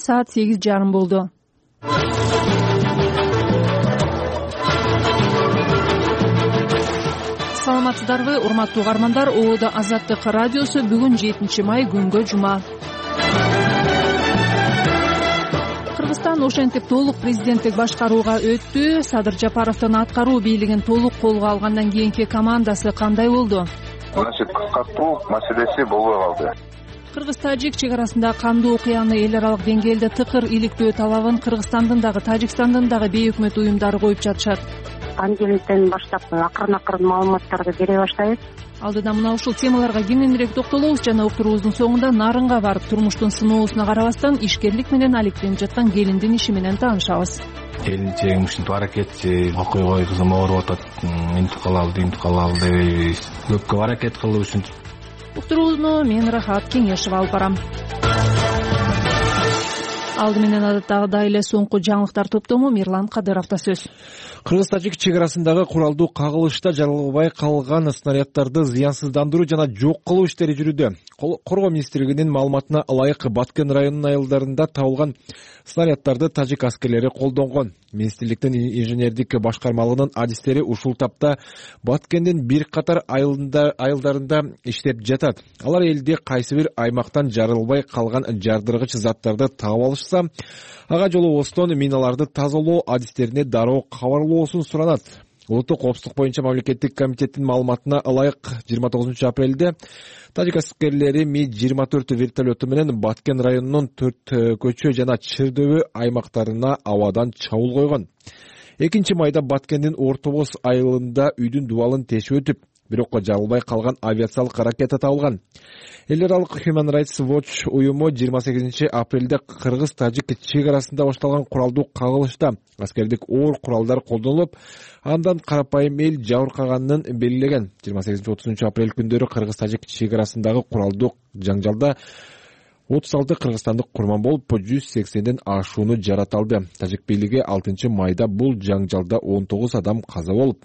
саат 8:30 болду. Саламатсыздарбы, урматтуу угармандар. ООД Азаттык радиосу бүгүн 7 май күнгө жума. Кыргызстан ошентип толук президенттик башкарууга өттү. Садыр Жапаровдун аткаруу бийлигин толук колго алгандан кийинки командасы кандай болду? Кыскартуу маселеси болбой калды. Кыргыз-Тажик чек арасында кандуу окуяны эл аралык деңгээлде тыкыр иликтөө талабын Кыргызстандын дагы Тажикстандын дагы бейөкмөт уюмдары коюп жатышат. Понедельниктен баштап акырын маалыматтарды бере баштайбыз. Алдыда мына ушул темаларга кеңинирээк токтолобуз жана уктуруубуздун соңунда нарынга барып турмуштун сыноосуна карабастан ишкерлик менен алектенип жаткан келиндин иши менен таанышабыз. Келинчегим ушинтип аракетчи, окуй кой кызым ооруп атат, интип калалы дебейбиз. Көп аракет кылып ушинтип. Уктуруубузду мен Рахат Кеңешова алып барам. Алды менен адаттагыдай эле соңку жаңылыктар топтому Мирлан Кадыровдо сөз. Кыргыз-Тажик чек арасындагы куралдуу кагылышта жарылбай калган снаряддарды зыянсыздандыруу жана жок кылуу иштери жүрүүдө. Коргоо министрлигинин маалыматына ылайык Баткен районунун айылдарында табылган снаряддарды тажик аскерлери колдонгон. Министрликтин инженердик башкармалыгынын адистери ушул тапта Баткендин бир катар айылдарында иштеп жатат. Алар элде кайсы бир аймактан жарылбай калган жардыргыч заттарды таап алышса, ага жолобостон миналарды тазалоо адистерине дароо кабарлоосун суранат. Улуттук коопсуздук боюнча мамлекеттик комитеттин маалыматына ылайык 29 апрелде тажик аскерлери Ми-24 вертолету менен Баткен районунун 4 көчө жана Чырдөбө аймактарына абадан чабуул койгон. 2 майда Баткендин Ортобоз айылында үйдүн дубалын тешип өтүп, бирок жарылбай калган авиациялык ракета табылган. Эл аралык Human Rights Watch уюму 28 апрелде Кыргыз-Тажик чек арасында башталган куралдуу кагылышта аскердик оор куралдар колдонулуп, андан карапайым эл жабыркаганын белгилеген. 28-30 апрель күндөрү Кыргыз-Тажик чек арасындагы куралдуу жаңжалда 36 кыргызстандык курман болуп, 180ден ашууну жараталды. Тажик бийлиги 6 майда бул жаңжалда 19 адам каза болуп,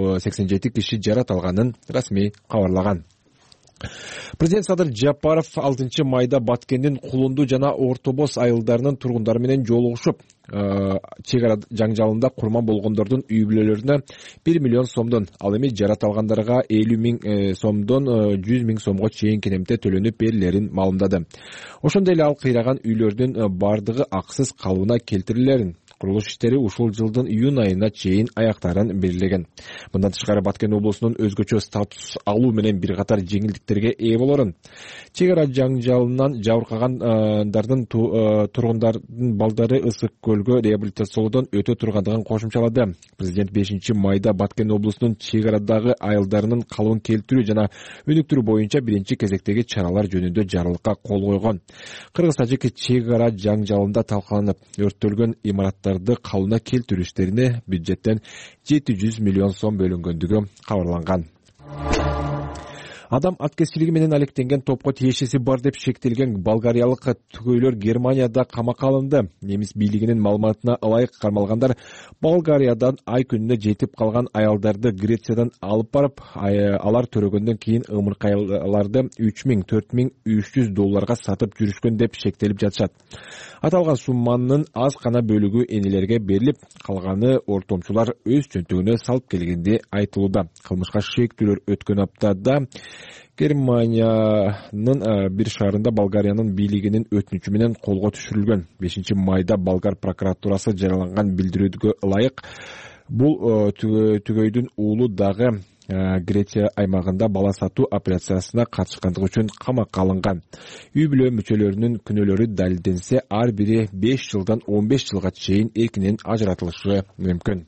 87 киши жараталганын расмий кабарлаган. Президент Садыр Жапаров 6 майда Баткендин Кулунду жана Ортобоз айылдарынын тургундары менен жолугушуп, чек ара жаңжалында курман болгондордун үй бүлөлөрүнө 1 миллион сомдон, ал эми жараталгандарга 50 миң сомдон 100 миң сомго чейин кенемте төлөнүп берилерин маалымдады. Ошондой эле ал кыйраган үйлөрдүн бардыгы аксыз калыбына келтирилерин, курулуш иштери ушул жылдын июнь айына чейин аяктарын белгилеген. Мындан тышкары Баткен облусунун өзгөчө статус алуу менен бир катар жеңилдиктерге ээ болорун, чек ара жаңжалынан жабыркагандардын тургундардын балдары ысык көлгө реабилитациялоодон өтө тургандыгын кошумчалады. Президент 5 майда Баткен облусунун чек арадагы айылдарынын калыбын келтирүү жана өнүктүрүү боюнча биринчи кезектеги чаралар жөнүндө жарлыкка кол койгон. Кыргыз-Тажик чек ара жаңжалында талкаланып, өрттөлгөн имараттарды калыбына келтирүү иштерине бюджеттен 700 миллион сом бөлүнгөндүгү кабарланган. Адам аткезчилиги менен алектенген топко тиешеси бар деп шектелген болгариялык түгөйлөр Германияда камакка алынды. Немис бийлигинин маалыматына ылайык кармалгандар Болгариядан ай күнүнө жетип калган аялдарды Грециядан алып барып, алар төрөгөндөн кийин ымыркайларды 3000-4300 долларга сатып жүрүшкөн деп шектелип жатышат. Аталган сумманын аз гана бөлүгү энелерге берилип, калганы ортомчулар өз чөнтөгүнө салып келгенди айтылууда. Кылмышка шектүүлөр өткөн аптада Германиянын бир шаарында Болгариянын бийлигинин өтүнүчү менен колго түшүрүлгөн. 5 майда болгар прокуратурасы жарыяланган билдирүүгө ылайык бул түгөйдүн уулу дагы Греция аймагында бала сатуу операциясына катышкандыгы үчүн камакка алынган. Үй бүлө мүчөлөрүнүн күнөөлөрү далилденсе, ар бири 5 жылдан 15 жылга чейин эркинен ажыратылышы мүмкүн.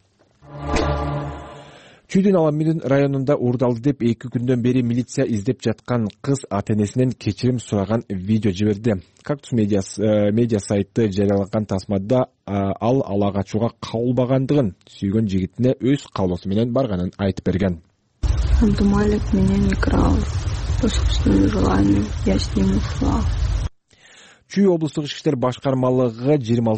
Чүйдүн Аламин районунда уурдалды деп 2 күндөн бери милиция издеп жаткан кыз ата-энесинен кечирим сураган видео жиберди. Кактус медиа сайты жарыялаган тасмада ал ала качууга кабылбагандыгын, сүйгөн жигитине өз каалоосу менен барганын айтып берген. Он думали, меня не крал. По собственному желанию я с ним ушла. Чүй облустук ички иштер башкармалыгы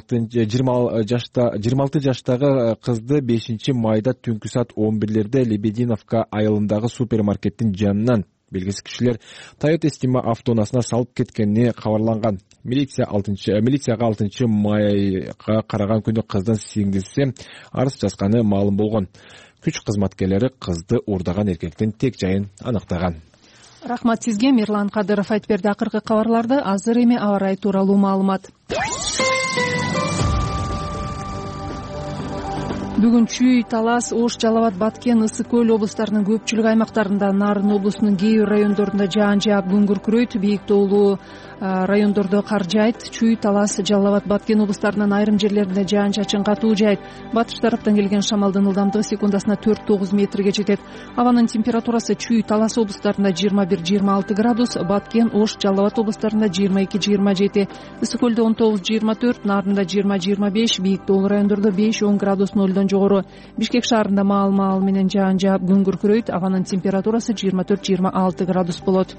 26 жаштагы кызды 5 майда түнкү саат 11-лерде Лебединовка айылындагы супермаркеттин жанынан Белгисиз кишилер Toyota Estima автоунаасына салып кеткени кабарланган. Милицияга 6 майга караган күнү кыздын сиңдиси арыз жазганы маалым болгон. Күч кызматкерлери кызды уурдаган эркектин тек жайын аныктаган. Рахмат сизге, Мирлан Кадыров айтып берди. Акыркы кабарларды азыр эми аба ырайы тууралуу маалымат. Бүгүн Чүй, Талас, Ош, Жалал Абад, Баткен, Ысык Көл облустарынын көпчүлүк аймактарында, Нарын облусунун кээ бир райондорунда жаан жаап күн күркүрөйт, бийик тоолуу райондордо кар жаайт. Чүй, Талас, Жалал Абад, Баткен облустарынын айрым жерлеринде жаан чачын катуу жаайт. Батыш тараптан келген шамалдын ылдамдыгы секундасына 4-9 метрге жетет. Абанын температурасы Чүй, Талас облустарында 21-26 градус, Баткен, Ош, Жалал Абад облустарында 22-27, Ысык Көлдө 19-24, Нарында 20-25, бийик тоолуу райондордо 5-10 градус нолдон жогору. Бишкек шаарында маал менен жаан жаап күн күркүрөйт. Абанын температурасы 24-26 градус болот.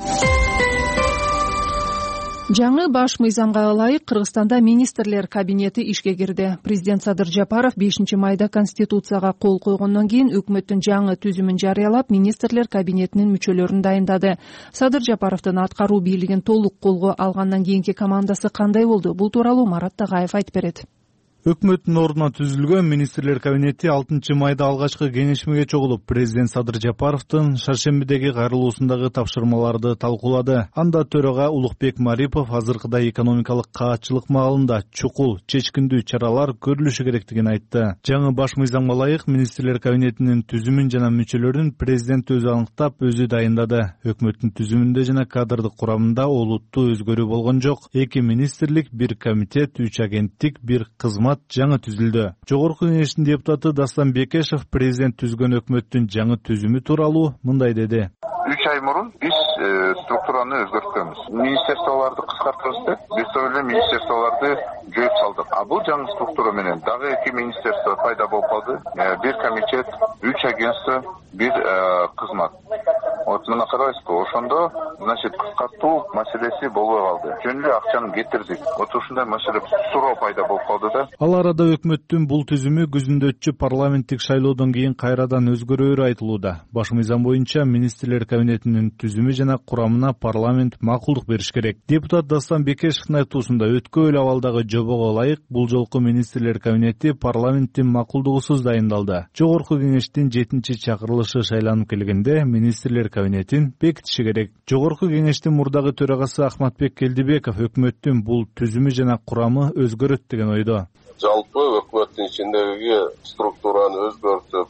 Жаңы баш мыйзамга ылайык Кыргызстанда министрлер кабинети ишке кирди. Президент Садыр Жапаров 5 майда Конституцияга кол койгондон кийин өкмөттүн жаңы түзүмүн жарыялап, министрлер кабинетинин мүчөлөрүн дайындады. Садыр Жапаровдун аткаруу бийлигин толук колго алгандан кийинки командасы кандай болду? Бул тууралуу Марат Тагаев айтып берет. Өкмөттүн ордуна түзүлгөн министрлер кабинети 6 майда алгачкы кеңешмеге чогулуп, президент Садыр Жапаровдун шаршембидеги кайрылуусундагы тапшырмаларды талкуулады. Анда төрага Улукбек Марипов азыркыдай экономикалык каатчылык маалында чукул, чечкиндүү чаралар көрүлүшү керектигин айтты. Жаңы баш мыйзамга ылайык министрлер кабинетинин түзүмүн жана мүчөлөрүн президент өзү аныктап, өзү дайындады. Өкмөттүн түзүмүндө жана кадрдык курамында олуттуу өзгөрүү болгон жок. 2 министрлик, 1 комитет, 3 агенттик, 1 кызмат жаңы түзүлдү. Жогорку кеңештин депутаты Дастан Бекешев президент түзгөн өкмөттүн жаңы түзүмү тууралуу мындай деди. 3 ай мурун биз структураны өзгөрткөнбүз. Министрликтарды кыскартабыз деп, биз эле министрликтарды жөөп салдык. А бул жаңы структура менен дагы 2 министрликта пайда болуп калды. 1 комитет, 3 агентство, 1 кызмат. Вот мына карайсызбы, ошондо, значит, кыскартуу маселеси болбой калды. Жөн эле акчаны кетирдик. Вот ушундай маселе суроо пайда болуп калды да. Ал арада өкмөттүн бул түзүмү күзүндө өтчү парламенттик шайлоодон кийин кайрадан өзгөрөөрү айтылууда. Баш мыйзам боюнча министрлер кабинетинин түзүмү жана курамына парламент макулдук бериш керек. Депутат Дастан Бекешевдин айтуусунда өткөн абалдагы жобого ылайык бул жолку министрлер кабинети парламенттин макулдугусуз дайындалды. Жогорку кеңештин 7-чакырылышы шайланып келгенде министрлер кабинетин бекитиши керек. Жогорку кеңештин мурдагы төрагасы Ахматбек Келдибеков өкмөттүн бул түзүмү жана курамы өзгөрөт деген ойдо. Жалпы өкмөттүн ичиндеги структураны өзгөртүп,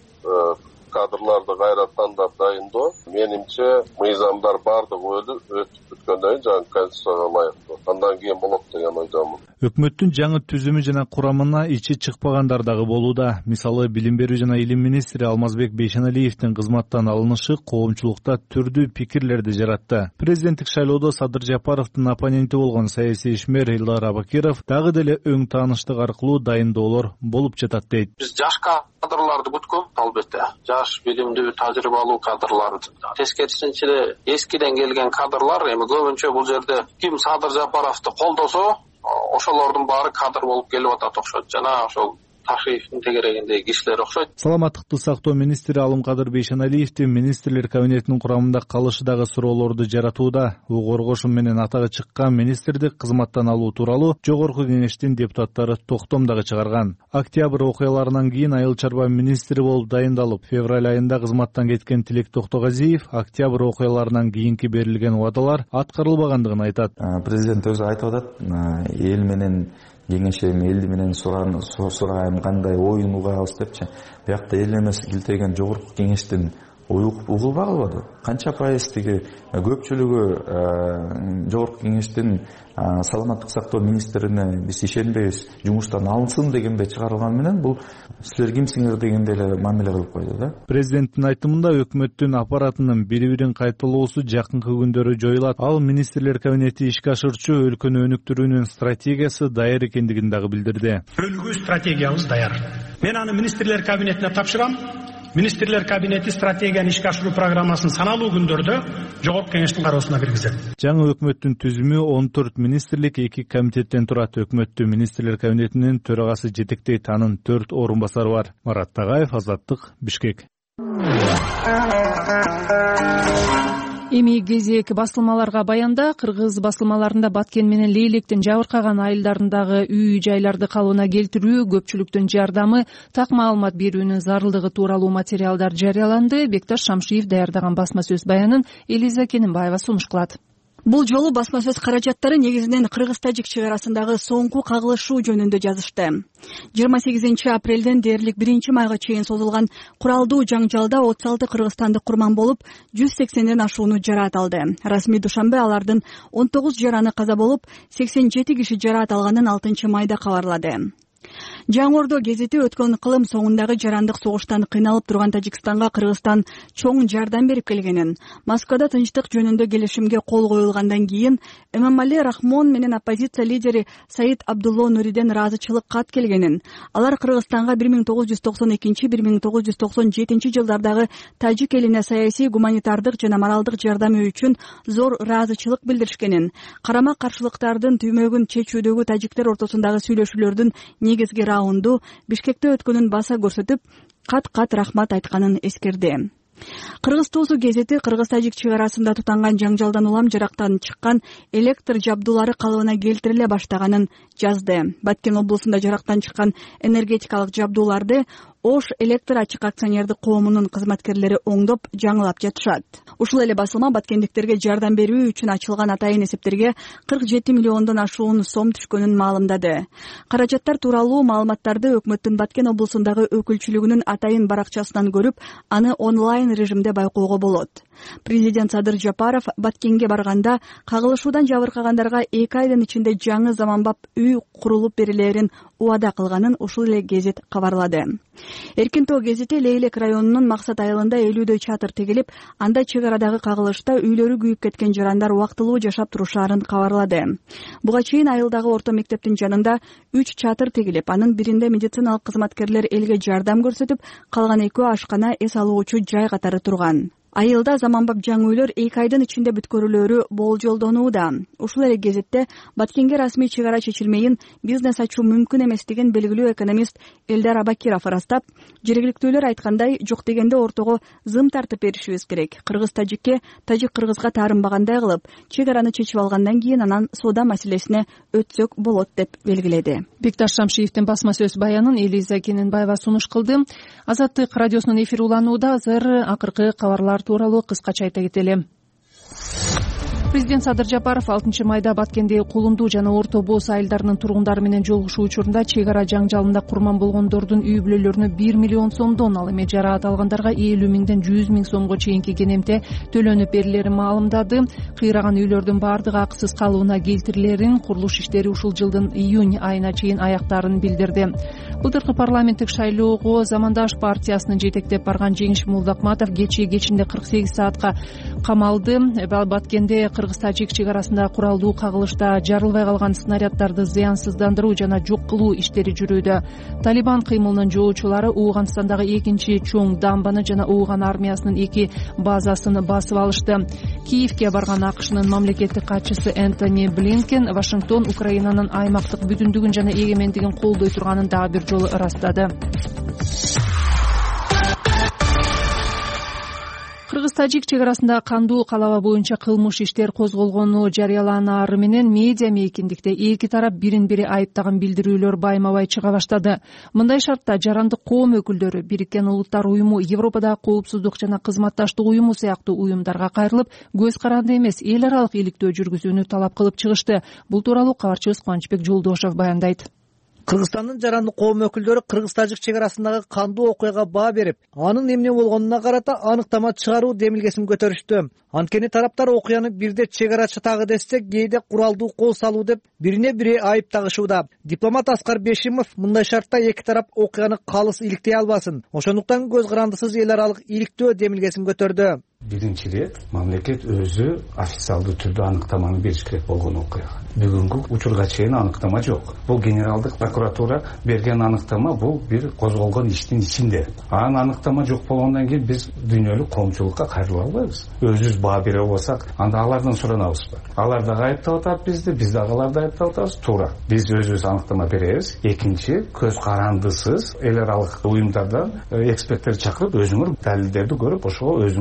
кадрларды кайра тандап дайындоо, менимче мыйзамдар бардыгы өтүп бүткөндөн кийин Конституцияга ылайыктуу. Андан кийин болот деген ойдомун. Өкмөттүн жаңы түзүмү жана курамына ичи чыкпагандар дагы болууда. Мисалы, билим берүү жана илим министри Алмазбек Бейшеналиевдин кызматтан алынышы коомчулукта түрдүү пикирлерди жаратты. Президенттик шайлоодо Садыр Жапаровдун оппоненти болгон саясий ишмер Элдар Абакиров дагы деле өң тааныштык аркылуу дайындоолор болуп жатат дейт. Биз жаш кадрларды күткөн, албетте. Жаш, билимдүү, тажрыйбалуу кадрларды. Тескерисинче эскиден келген кадрлар, эми көбүнчө бул жерде ким Садыр Жапаровду колдосо, ошолордун баары кадр болуп келип атат окшойт. Жана ошол Ташиевдин тегерегиндеги кишилер окшойт. Саламаттыкты сактоо министри Алымкадыр Бейшеналиевдин министрлер кабинетинин курамында калышы дагы суроолорду жаратууда. Коргошум менен атагы чыккан министрди кызматтан алуу тууралуу жогорку кеңештин депутаттары токтом дагы чыгарган. Октябрь окуяларынан кийин айыл чарба министри болуп дайындалып, февраль айында кызматтан кеткен Тилек Токтогазиев октябрь окуяларынан кийинки берилген убадалар аткарылбагандыгын айтат. Президент өзү айтып атат, эл менен кеңешем, элди менен сурайм, кандай оюн угабыз депчи. Биякта эл эмес килтеген жогорку кеңештин угулбагылбады. Канча пайыздыгы көпчүлүгү жогорку кеңештин саламаттык сактоо министрине биз ишенбейбиз, жумуштан алынсын дегенде чыгарылган менен бул силер кимсиңер дегенде эле мамиле кылып койду да. Президенттин айтымында өкмөттүн аппаратынын бири-бирин кайталоосу жакынкы күндөрү жоюлат. Ал министрлер кабинети ишке ашырчу өлкөнү өнүктүрүүнүн стратегиясы даяр экендигин дагы билдирди. Өлгүү стратегиябыз даяр. Мен аны министрлер кабинетине тапшырам. Министрлер кабинети стратегияны ишке ашыруу программасын саналуу күндөрдө жогорку кеңештин кароосуна киргизет. Жаңы өкмөттүн түзүмү 14 министрлик 2 комитеттен турат. Өкмөттүн министрлер кабинетинин төрагасы жетектейт, анын 4 орун басары бар. Марат Тагаев, Азаттык, Бишкек. Эми кезек басылмаларга баянда. Кыргыз басылмаларында Баткен менен Лейлектин жабыркаган айылдарындагы үй жайларды калыбына келтирүү, көпчүлүктүн жардамы, так маалымат берүүнүн зарылдыгы тууралуу материалдар жарыяланды. Бекташ Шамшиев даярдаган басма сөз баянын Элиза Кененбаева сунуш кылат. Бул жолу басма сөз каражаттары негизинен кыргыз-тажик чек арасындагы соңку кагылышуу жөнүндө жазышты. 28 апрелден дээрлик 1 майга чейин созулган куралдуу жаңжалда 36 кыргызстандык курман болуп, 180ден ашууну жараат алды. Расмий Душанбе алардын 19 жараны каза болуп, 87 киши жараат алганын 6 майда кабарлады. Жаңы Ордо гезити өткөн кылым соңундагы жарандык согуштан кыйналып турган Тажикстанга Кыргызстан чоң жардам берип келгенин, Москвада тынчтык жөнүндө келишимге кол коюлгандан кийин Эмомали Рахмон менен оппозиция лидери Саид Абдулло Нуриден ыраазычылык кат келгенин, алар Кыргызстанга 1992-1997 жылдардагы тажик элине саясий, гуманитардык жана моралдык жардамы үчүн зор ыраазычылык билдиришкенин, карама каршылыктардын түймөгүн чечүүдөгү тажиктер ортосундагы сүйлөшүүлөрдүн негизги раунду Бишкекте өткөнүн баса көрсөтүп, кат рахмат айтканын эскерди. Кыргыз туусу гезити кыргыз-тажик чек арасында тутанган жаңжалдан улам жарактан чыккан электр жабдуулары калыбына келтириле баштаганын жазды. Баткен облусунда жарактан чыккан энергетикалык жабдууларды Ош электр ачык акционердик коомунун кызматкерлери оңдоп, жаңылап жатышат. Ушул эле басылма баткендиктерге жардам берүү үчүн ачылган атайын эсептерге 47 миллиондон ашуун сом түшкөнүн маалымдады. Каражаттар тууралуу маалыматтарды өкмөттүн Баткен облусундагы өкүлчүлүгүнүн атайын баракчасынан көрүп, аны онлайн режимде байкоого болот. Президент Садыр Жапаров Баткенге барганда кагылышуудан жабыркагандарга 2 айдын ичинде жаңы заманбап үй курулуп берилерин убада кылганын ушул эле гезит кабарлады. Эркин Тоо гезити Лейлек районунун Максат айылында 50дөй чатыр тегилип, анда чек арадагы кагылышта үйлөрү күйүп кеткен жарандар убактылуу жашап турушаарын кабарлады. Буга чейин айылдагы орто мектептин жанында 3 чатыр тегилип, анын биринде медициналык кызматкерлер элге жардам көрсөтүп, калган 2 ашкана, эс алуучу жай катары турган. Айылда заманбап жаңы үйлөр 2 айдын ичинде бүткөрүлөрү болжолдонууда. Ушул эле гезитте Баткенге расмий чек ара чечилмейин бизнес ачуу мүмкүн эместигин белгилүү экономист Элдар Абакиров ырастап, жергиликтүүлөр айткандай, жок дегенде ортого зым тартып беришибиз керек. Кыргыз-тажикке, тажик-кыргызга таарынбагандай кылып, чек араны чечип алгандан кийин анан соода маселесине өтсөк болот деп белгиледи. Бекташ Шамшиевдин басма сөз баянын Элиза Кененбаева сунуш кылды. Азаттык радиосунун эфири уланууда. Азыр акыркы кабарлар тууралуу кыскача айта кетели. Президент Садыр Жапаров 6 майда Баткенде Кулунду жана Орто Боз айылдарынын тургундары менен жолугушуу учурунда чек ара жаңжалында курман болгондордун үй бүлөлөрүнө 1 миллион сомдон, ал эми жараат алгандарга 50 миңден 100 миң сомго чейинки кенемте төлөнүп берилерин маалымдады. Кыйраган үйлөрдүн баардыгы акысыз калыбына келтирилерин, курулуш иштери ушул жылдын июнь айына чейин аяктаарын билдирди. Былтыркы парламенттик шайлоого Замандаш партиясынын жетектеп барган Жеңиш Молдокматов кечинде 48 саатка камалды. Баткенде кыргыз-тажик чек арасында куралдуу кагылышта жарылбай калган снаряддарды зыянсыздандыруу жана жок кылуу иштери жүрүүдө. Талибан кыймылынын жоочулары Ооганстандагы экинчи чоң дамбаны жана Ооган армиясынын 2 базасын басып алышты. Киевке барган АКШнын мамлекеттик катчысы Энтони Блинкен Вашингтон Украинанын аймактык бүтүндүгүн жана эгемендигин колдой турганын дагы бир жолу ырастады. Кыргыз-тажик чек арасында кандуу калаба боюнча кылмыш иштер козголгону жарыяланары менен медиа мейкиндикте эки тарап бирин-бири айыптаган билдирүүлөр байма-бай чыга баштады. Мындай шартта жарандык коом өкүлдөрү Бириккен Улуттар уюму, Европадагы коопсуздук жана кызматташтык уюму сыяктуу уюмдарга кайрылып, көз каранды эмес эл аралык иликтөө жүргүзүүнү талап кылып чыгышты. Бул тууралуу кабарчыбыз Кубанычбек Жолдошов баяндайт. Кыргызстандын жарандык коом өкүлдөрү кыргыз-тажик чек арасындагы кандуу окуяга баа берип, анын эмне болгонуна карата аныктама чыгаруу демилгесин көтөрүштү. Анткени тараптар окуяны бирде чек ара чатагы десек, кээде куралдуу кол салуу деп бирине бири айыптагышууда. Дипломат Аскар Бешимов мындай шартта эки тарап окуяны калыс иликтей албасын, ошондуктан көз карандысыз эл аралык иликтөө демилгесин көтөрдү. Биринчи рет мамлекет өзү официалдуу түрдө аныктаманы бериш керек болгон окуя. Бүгүнкү учурга чейин аныктама жок. Бул генералдык прокуратура берген аныктама, бул бир козголгон иштин ичинде. Анын аныктама жок болгондон кийин биз дүйнөлүк коомчулукка кайрыла албайбыз. Өзүбүз баа бере болсак, анда алардан суранабызбы? Алар дагы айыптап атат бизди, биз дагы аларды айыптап атабыз. Туура. Биз өзүбүз аныктама беребиз. Экинчи, көз карандысыз эл аралык уюмдардан эксперттер чакырып, өзүңөр далилдерди көрүп, ошого өзүңөр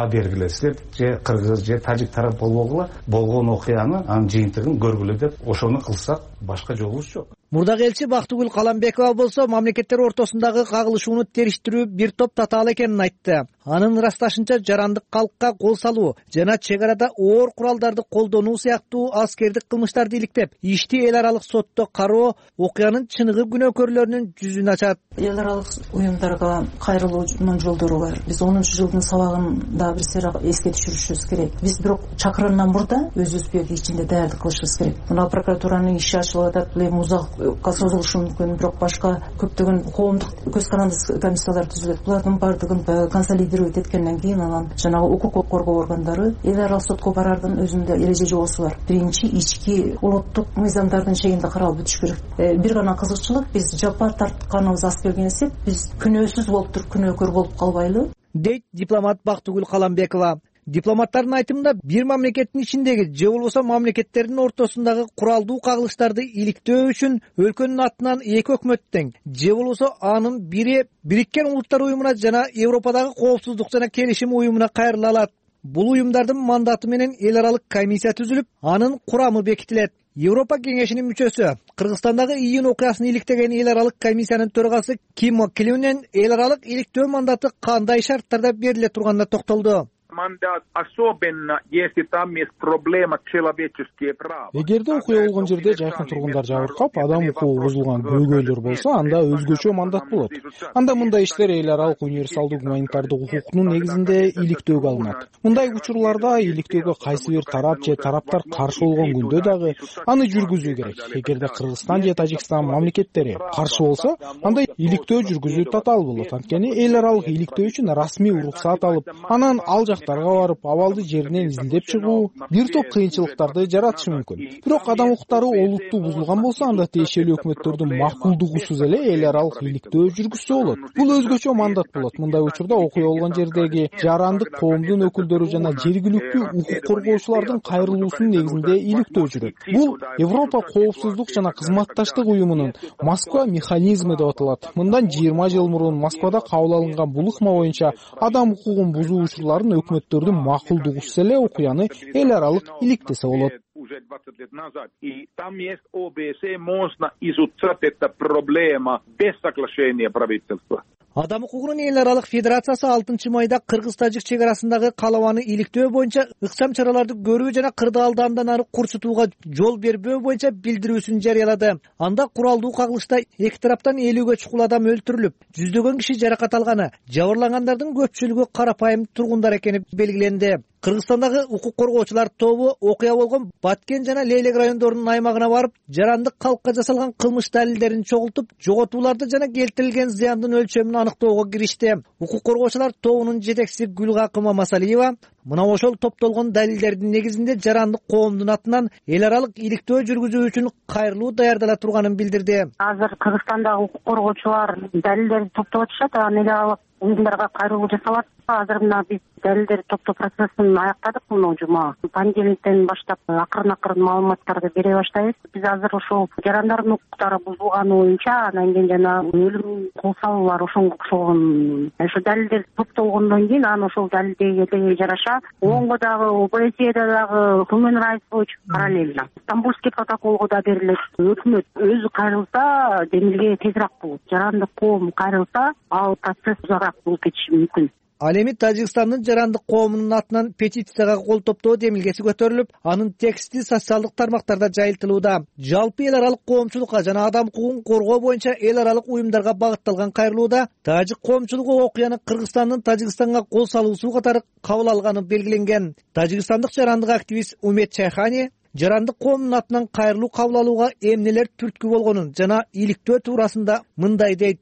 баа бергилесиздер, же кыргыз же тажик тарап болбогула болгон окуяны анын жыйынтыгын көргүлө деп ошону кылсак башка жолубуз жок. Мурдагы элчи Бактыгүл Каламбекова болсо мамлекеттер ортосундагы кагылышууну териштирүү бир топ татаал экенин айтты. Анын ырасташынча жарандык калкка кол салуу жана чек арада оор куралдарды колдонуу сыяктуу аскердик кылмыштарды иликтеп, ишти эл аралык сотто кароо окуянын чыныгы күнөөкөрлөрүнүн жүзүн ачат. Эл аралык уюмдарга кайрылуунун жолдору бар. Биз 10-жылдын сабагын да бир сыйра эске түшүрүшүбүз керек. Биз бирок чакырымдан мурда өзүбүз ичинде даярдык кылышыбыз керек. Мына прокуратуранын иши ачылып атат, бул эми узакка созулушу мүмкүн, бирок башка көптөгөн коомдук көз каранды комиссиялар түзүлөт. Булардын баардыгын консолидировать эткенден кийин анан жанагы укук коргоо органдары эл аралык сотко барардын өзүндө эреже жобосу бар. Биринчи ички улуттук мыйзамдардын чегинде каралып өтүш керек. Бир гана кызыкчылык, биз жапа тартканыбыз аз келген эсеп, биз күнөөсүз болуп туруп күнөөкөр болуп калбайлы, дейт дипломат Бактыгүл Каламбекова. Дипломаттардын айтымында бир мамлекеттин ичиндеги же болбосо мамлекеттердин ортосундагы куралдуу кагылыштарды иликтөө үчүн өлкөнүн атынан эки өкмөт тең, же болбосо анын бири Бириккен Улуттар уюмуна жана Европадагы коопсуздук жана келишим уюмуна кайрыла алат. Бул уюмдардын мандаты менен эл аралык комиссия түзүлүп, анын курамы бекитилет. Европа кеңешинин мүчөсү, Кыргызстандагы июнь окуясын иликтеген эл аралык комиссиянын төрагасы Ким Клюнен эл аралык иликтөө мандаты кандай шарттарда бериле турганына токтолду. Мандат особенно если там есть проблема человеческие права. Эгерде окуя болгон жерде жайкын тургундар жабыркап, адам укугу бузулган көйгөйлөр болсо, анда өзгөчө мандат болот. Анда мындай иштер эл аралык универсалдуу гуманитардык укуктун негизинде иликтөөгө алынат. Мындай учурларда иликтөөгө кайсы бир тарап же тараптар каршы болгон күндө дагы аны жүргүзүү керек. Эгерде Кыргызстан же Тажикстан мамлекеттери каршы болсо, анда иликтөө жүргүзүү татаал болот. Анткени эл аралык иликтөө үчүн расмий уруксаат алып, анан ал барып, абалды жеринен изилдеп чыгуу бир топ кыйынчылыктарды жаратышы мүмкүн. Бирок адам укуктары олуттуу бузулган болсо, анда тиешелүү өкмөттөрдүн макулдугусуз эле эл аралык иликтөө жүргүзсө болот. Бул өзгөчө мандат болот. Мындай учурда окуя болгон жердеги жарандык коомдун өкүлдөрү жана жергиликтүү укук коргоочулардын кайрылуусунун негизинде иликтөө жүрөт. Бул Европа коопсуздук жана кызматташтык уюмунун Москва механизми деп аталат. Мындан 20 жыл мурун Москвада кабыл алынган бул ыкма боюнча адам укугун бузуу учурларын өкмөттөрдүн макулдугусуз эле окуяны эл аралык иликтесе болот. Уже 20 лет назад. И там есть ОБСЕ, можно изучать эту проблему без соглашения правительства. Адам укугунун эл аралык федерациясы 6-майда Кыргыз-Тажик чек арасындагы калабаны иликтөө боюнча ыкчам чараларды көрүү жана кырдаалды андан ары курчутууга жол бербөө боюнча билдирүүсүн жарыялады. Анда куралдуу кагылышта эки тараптан 50-ге чукул адам өлтүрүлүп, жүздөгөн киши жаракат алганы, жабырлангандардын көпчүлүгү карапайым тургундар экени белгиленди. Кыргызстандагы укук коргоочулар тобу окуя болгон Баткен жана Лейлек райондорунун аймагына барып, жарандык калкка жасалган кылмыш далилдерин чогултуп, жоготууларды жана келтирилген зыяндын өлчөмүн аныктоого киришти. Укук коргоочулар тобунун жетекчиси Гүлгакым Масалиева мына ошол топтолгон далилдердин негизинде жарандык коомдун атынан эл аралык иликтөө жүргүзүү үчүн кайрылуу даярдала турганын билдирди. Азыр Кыргызстандагы укук коргоочулар далилдерди топтоп атышат, эл аралык уюмдарга кайрылуу жасалат. Азыр мына биз далилдерди топтоо процессин аяктадык мына жума. Понедельниктен баштап акырын маалыматтарды бере баштайбыз. Биз азыр ошол жарандардын укуктары бузулганы боюнча анан кийин жана өлүм кол салуулар ошонго окшогон ошо далилдер топтолгондон кийин анан ошол далилдерге жараша ООНго дагы, ОБСЕде дагы, Human Rights Watch параллельно Стамбульский протоколго да берилет. Өкмөт өзү кайрылса, демилге тезирээк болот. Жарандык коом кайрылса, ал процесс узагыраак болуп кетиши мүмкүн. Ал эми Тажикстандын жарандык коомунун атынан петицияга кол топтоо демилгеси көтөрүлүп, анын тексти социалдык тармактарда жайылтылууда. Жалпы эл аралык коомчулукка жана адам укугун коргоо боюнча эл аралык уюмдарга багытталган кайрылууда тажик коомчулугу окуяны Кыргызстандын Тажикстанга кол салуусу катары кабыл алганы белгиленген. Тажикстандык жарандык активист Умет Чайхани жарандык коомдун атынан кайрылуу кабыл алууга эмнелер түрткү болгонун жана иликтөө туурасында мындай дейт.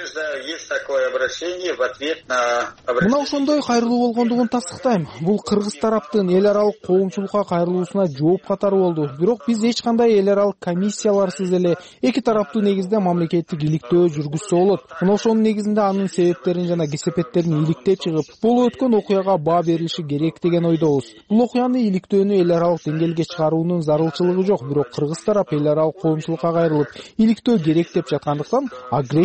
Мына ошондой кайрылуу болгондугун тастыктайм. Бул кыргыз тараптын эл аралык коомчулукка кайрылуусуна жооп катары болду. Бирок биз эч кандай эл аралык комиссияларсыз эле эки тараптуу негизде мамлекеттик иликтөө жүргүзсө болот. Мына ошонун негизинде анын себептерин жана кесепеттерин иликтеп чыгып, бул өткөн окуяга баа берилиши керек деген ойдобуз. Бул окуяны иликтөөнү эл аралык деңгээлге чыгаруунун зарылчылыгы жок, бирок кыргыз тарап эл аралык коомчулукка кайрылып, иликтөө керек деп жаткандыктан агрессияга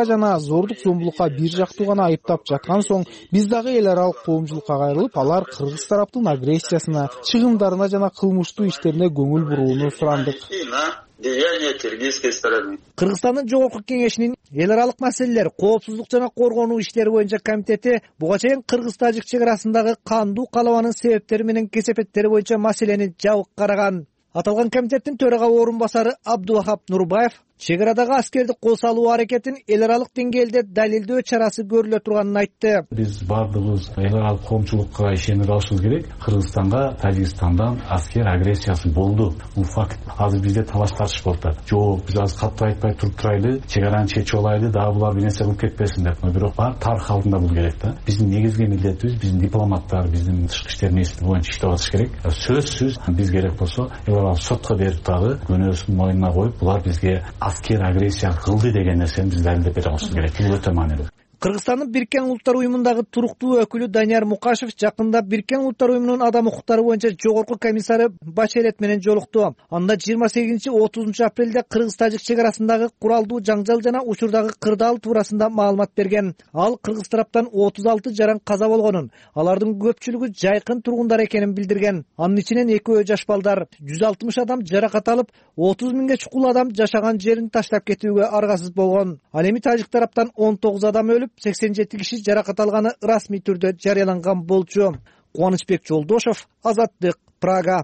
жана зордук зомбулукка бир жактуу гана айыптап жаткан соң биз дагы эл аралык коомчулукка кайрылып, алар кыргыз тараптын агрессиясына, чыгымдарына жана кылмыштуу иштерине көңүл бурууну сурандык. Деяния киргизской стороны. Кыргызстандын Жогорку Кеңешинин эл аралык маселелер, коопсуздук жана коргонуу иштери боюнча комитети буга чейин кыргыз-тажик чек арасындагы кандуу калабанын себептери менен кесепеттери боюнча маселени жабык караган. Аталган комитеттин төрага орун басары Абдулахап Нурбаев чек арадагы аскерди кол салуу аракетин эл аралык деңгээлде далилдөө чарасы көрүлө турганын айтты. Биз бардыгыбыз эл аралык коомчулукка ишенип алышыбыз керек. Кыргызстанга Тажикстандан аскер агрессиясы болду. Бул факт. Азыр бизде талаш тартыш болуп атат. Жок, биз азыр катуу айтпай туруп турайлы, чек араны чечип алайлы, дагы булар бир нерсе кылып кетпесин деп. Бирок бар тарых алдында бул керек да. Биздин негизги милдетибиз, биздин дипломаттар, биздин тышкы иштер министри боюнча иштеп атыш керек. Сөзсүз биз керек болсо эл аралык сотко берип дагы күнөөсүн мойнуна коюп, булар бизге аскер агрессия кылды деген нерсени биз далилдеп бере алышыбыз керек. Бул өтө маанилүү. Кыргызстандын Бириккен Улуттар уюмундагы туруктуу өкүлү Данияр Мукашев жакында Бириккен Улуттар уюмунун адам укуктары боюнча жогорку комиссары Бачелет менен жолукту. Анда 28-30 апрелде Кыргыз-Тажик чек арасындагы куралдуу жаңжал жана учурдагы кырдаал туурасында маалымат берген. Ал кыргыз тараптан 36 жаран каза болгонун, алардын көпчүлүгү жайкын тургундар экенин билдирген. Анын ичинен экөө жаш балдар, 160 адам жаракат алып, 30 миңге чукул адам жашаган жерин таштап кетүүгө аргасыз болгон. Ал эми тажик тараптан 19 адам өлүп, 87 киши жаракат алганы расмий түрдө жарыяланган болчу. Кубанычбек Жолдошов, Азаттык, Прага.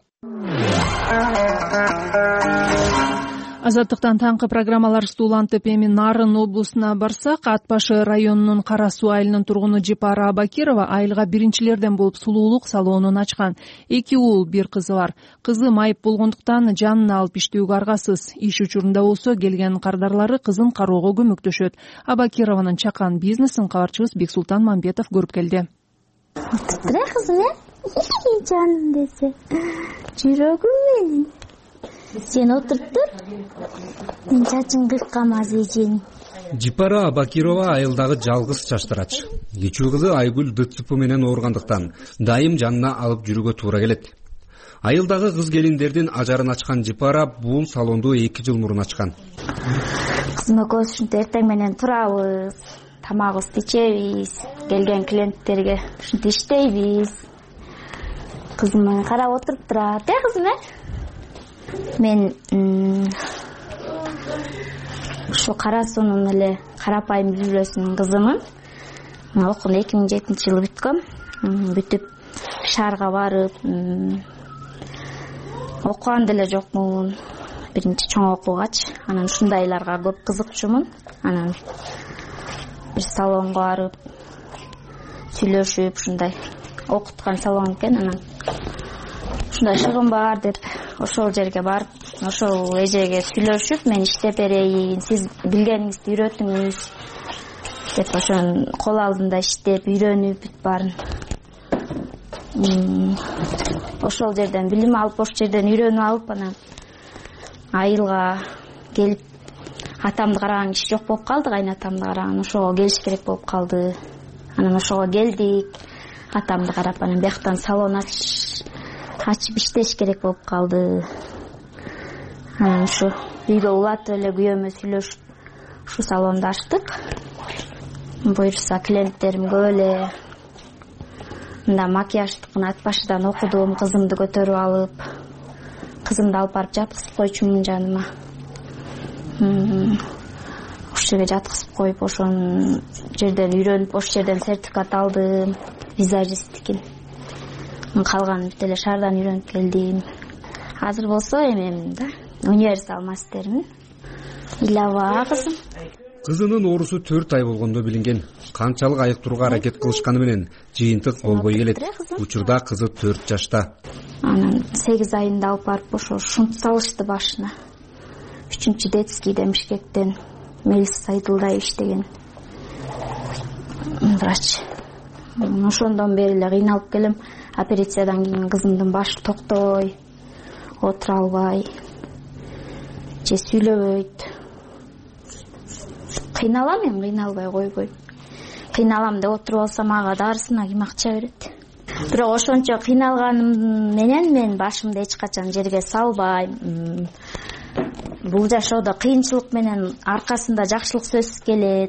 Азаттыктан таңкы программалар стуулантып эми Нарын облусуна барсак, Ат башы районунун Кара Суу айылынын тургуну Жипара Абакирова айылга биринчилерден болуп сулуулук салонун ачкан. 2 уул, 1 кызы бар. Кызы майып болгондуктан жанын алып иштөөгө аргасыз. Иш учурунда болсо келген кардарлары кызын кароого көмөктөшөт. Абакированын чакан бизнесин кабарчыбыз Бексултан Мамбетов көрүп келди. Кызым, жаным десе, жүрөгүм менен. Сен отуруп тур. Мен чачын кыркам азыйжын. Жипара Абакирова айылдагы жалгыз чачтырач. Кичүү кызы Айгүл ДЦП менен ооругандыктан дайым жанына алып жүрүүгө туура келет. Айылдагы кыз келиндердин ажарын ачкан Жипара бул салонду 2 жыл мурун ачкан. Кызым экөөбүз ушинтип эртең менен турабыз, тамагыбызды ичебиз, келген клиенттерге ушинтип иштейбиз. Кызым карап отуруп турат, кызым. Мен ушу Кара Суунун эле карапайым бүлөсүнүн кызымын. Окууну 2007-жылы бүткөм. Бүтүп шаарга барып, окуган деле жокмун. Биринчи чоң окуугач, анан ушундайларга көп кызыкчумун. Анан бир салонго барып, сүйлөшүп, ушундай окуткан салон экен, анан ушундай чыгым бар деп ошол жерге барып, ошол эжеге сүйлөшүп, мен иштеп берейин, сиз билгениңизди үйрөтүңүз деп ошон кол алдында иштеп, үйрөнүп бүт баарын. Ошол жерден билим алып, ошол жерден үйрөнүп алып, анан айылга келип, атамды караган киши жок болуп калды, кайнатамды караган, ошого келиш керек болуп калды. Анан ошого келдик, атамды карап, анан бияктан салон ачып иштеш керек болуп калды. Анан ушу үйгө улатып эле күйөөмө сүйлөшүп, ушу салонду ачтык. Буюрса клиенттерим көп эле. Мында макияждыкын Ат башыдан окудум, кызымды көтөрүп алып, кызымды алып барып жаткызып койчумун жаныма. Ошол жерге жаткызып коюп, ошол жерден үйрөнүп, ошол жерден сертификат алдым, визажисттикин. Калганын бүт эле шаардан үйрөнүп келдим. Азыр болсо эми да универсал мастермин. Илаба кызым. Кызынын оорусу 4 ай болгондо билинген. Канчалык айыктырууга аракет кылышканы менен жыйынтык болбой келет. Учурда кызы 4 жашта. Анан 8 айында алып барып ошо шунт салышты башына. 3-чү детскийде Бишкектен Мелис Сайдылдаев иштеген врач. Ошондон бери эле кыйналып келем. Операциядан кийин кызымдын башы токтой, отура албай, же сүйлөбөйт. Кыйналам, мен кыйналбай койбойм. Кыйналам деп отуруп алсам, ага дарысына ким акча берет? Бирок ошончо кыйналганым менен мен башымды эч качан жерге салбайм. бул жашоодо кыйынчылык менен аркасында жакшылык сөзсүз келет.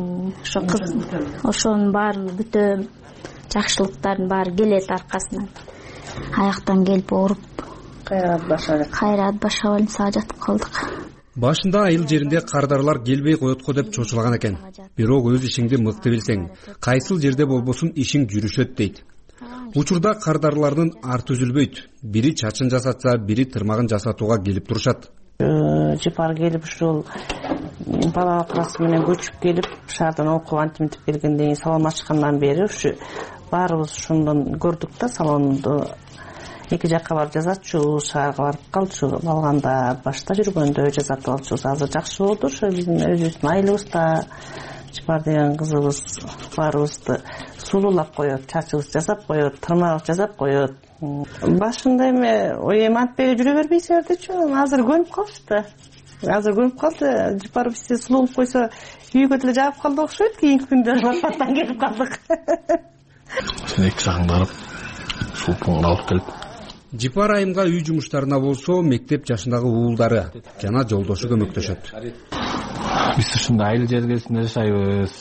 Ошонун баарын бүтөм, жакшылыктардын баары келет аркасынан. Аяктан келип ооруп, кайрат баша больницага жатып калдык. Башында айыл жеринде кардарлар келбей коет го деп чочулаган экен. Бирок өз ишиңди мыкты билсең, кайсыл жерде болбосун ишиң жүрүшөт дейт. Учурда кардарлардын арты үзүлбөйт. Бири чачын жасатса, бири тырмагын жасатууга келип турушат. Жипар келип ушул бала классы менен көчүп келип, шаардан окуп антимтип келгенден кийин салон ачкандан бери ушу баарыбыз ушундан көрдүк да, салонду эки жакка барып жазатчубуз, шаарга барып калчу, балганда башта жүргөндө жазатып алчубуз. Азыр жакшы болду, ошо биздин өзүбүздүн айылыбыз да Жипар деген кызыбыз баарыбызды сулуулап коет, чачыбызды жасап коет, тырмагыбызды жасап коет. Башында эми антпей жүрө бербейсиңер дечү, азыр көнүп калышты. Жипар бизди сулуулуп койсо үйгө деле жагып калды окшойт, кийинки күндө батпаттан келип калдык. Сен эки жагыңды карап, сулпуңду алып келип. Жипар айымга үй жумуштарына болсо, мектеп жашындагы уулдары жана жолдошу көмөктөшөт. Биз ушундай айыл жергесинде жашайбыз.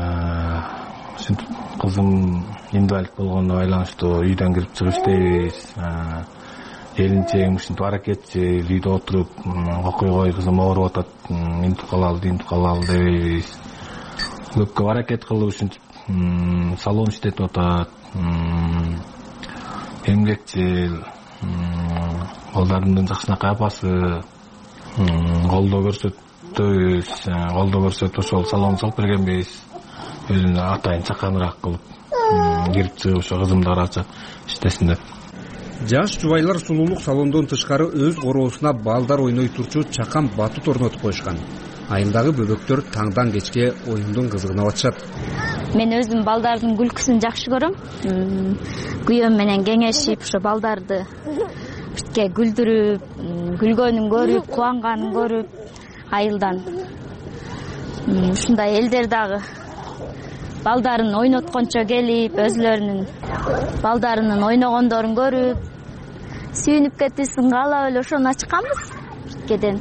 Кызым инвалид болгондо байланыштуу үйдөн кирип чыгып иштейбиз. Келинчегим ушинтип аракетчил, үйдө отуруп окуйгой, кызым ооруп атат, интип калалы дебейбиз. Көпкө аракет кылып ушинтип салон иштетип атат. Эмгекчил, балдарымдын жакшынакай апасы, колдоо көрсөтүп ошол салон салып бергенбиз. Өзүнө атайын чаканыраак кылып кирип чыгып ошо кызымды карачы иштесин деп. Жаш жубайлар сулуулук салондон тышкары өз короосуна балдар ойной турчу чакан батут орнотуп коюшкан. Айылдагы бөбөктөр таңдан кечке оюндун кызыгына батышат. Мен өзүм балдардын күлкүсүн жакшы көрөм. Күйөөм менен кеңешип, ошо балдарды бүтке күлдүрүп, күлгөнүн көрүп, кубанганын көрүп, айылдан. Ушундай элдер дагы балдарын ойноткончо келип, өзлөрүнүн балдарынын ойногондорун көрүп, сүйүнүп кетүүсүн каалап эле ошону ачканбыз. Бүткеден.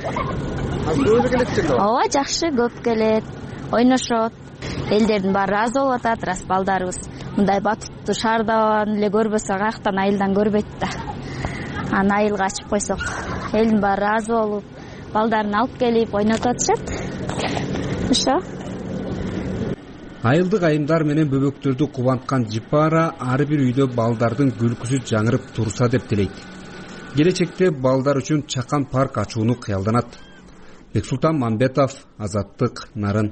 Ооба, жакшы, көп келет, ойношот. Элдердин баары ыраазы болуп атат, рас балдарыбыз мындай батутту шаардан эле көрбөсө, каяктан айылдан көрбөйт да. Аны айылга ачып койсок, элдин баары ыраазы болуп, балдарын алып келип ойнотуп атышат. Ошо. Айылдык айымдар менен бөбөктөрдү кубанткан Жипара ар бир үйдө балдардын күлкүсү жаңырып турса деп тилейт. Келечекте балдар үчүн чакан парк ачууну кыялданат. Бексултан Мамбетов, Азаттык, Нарын.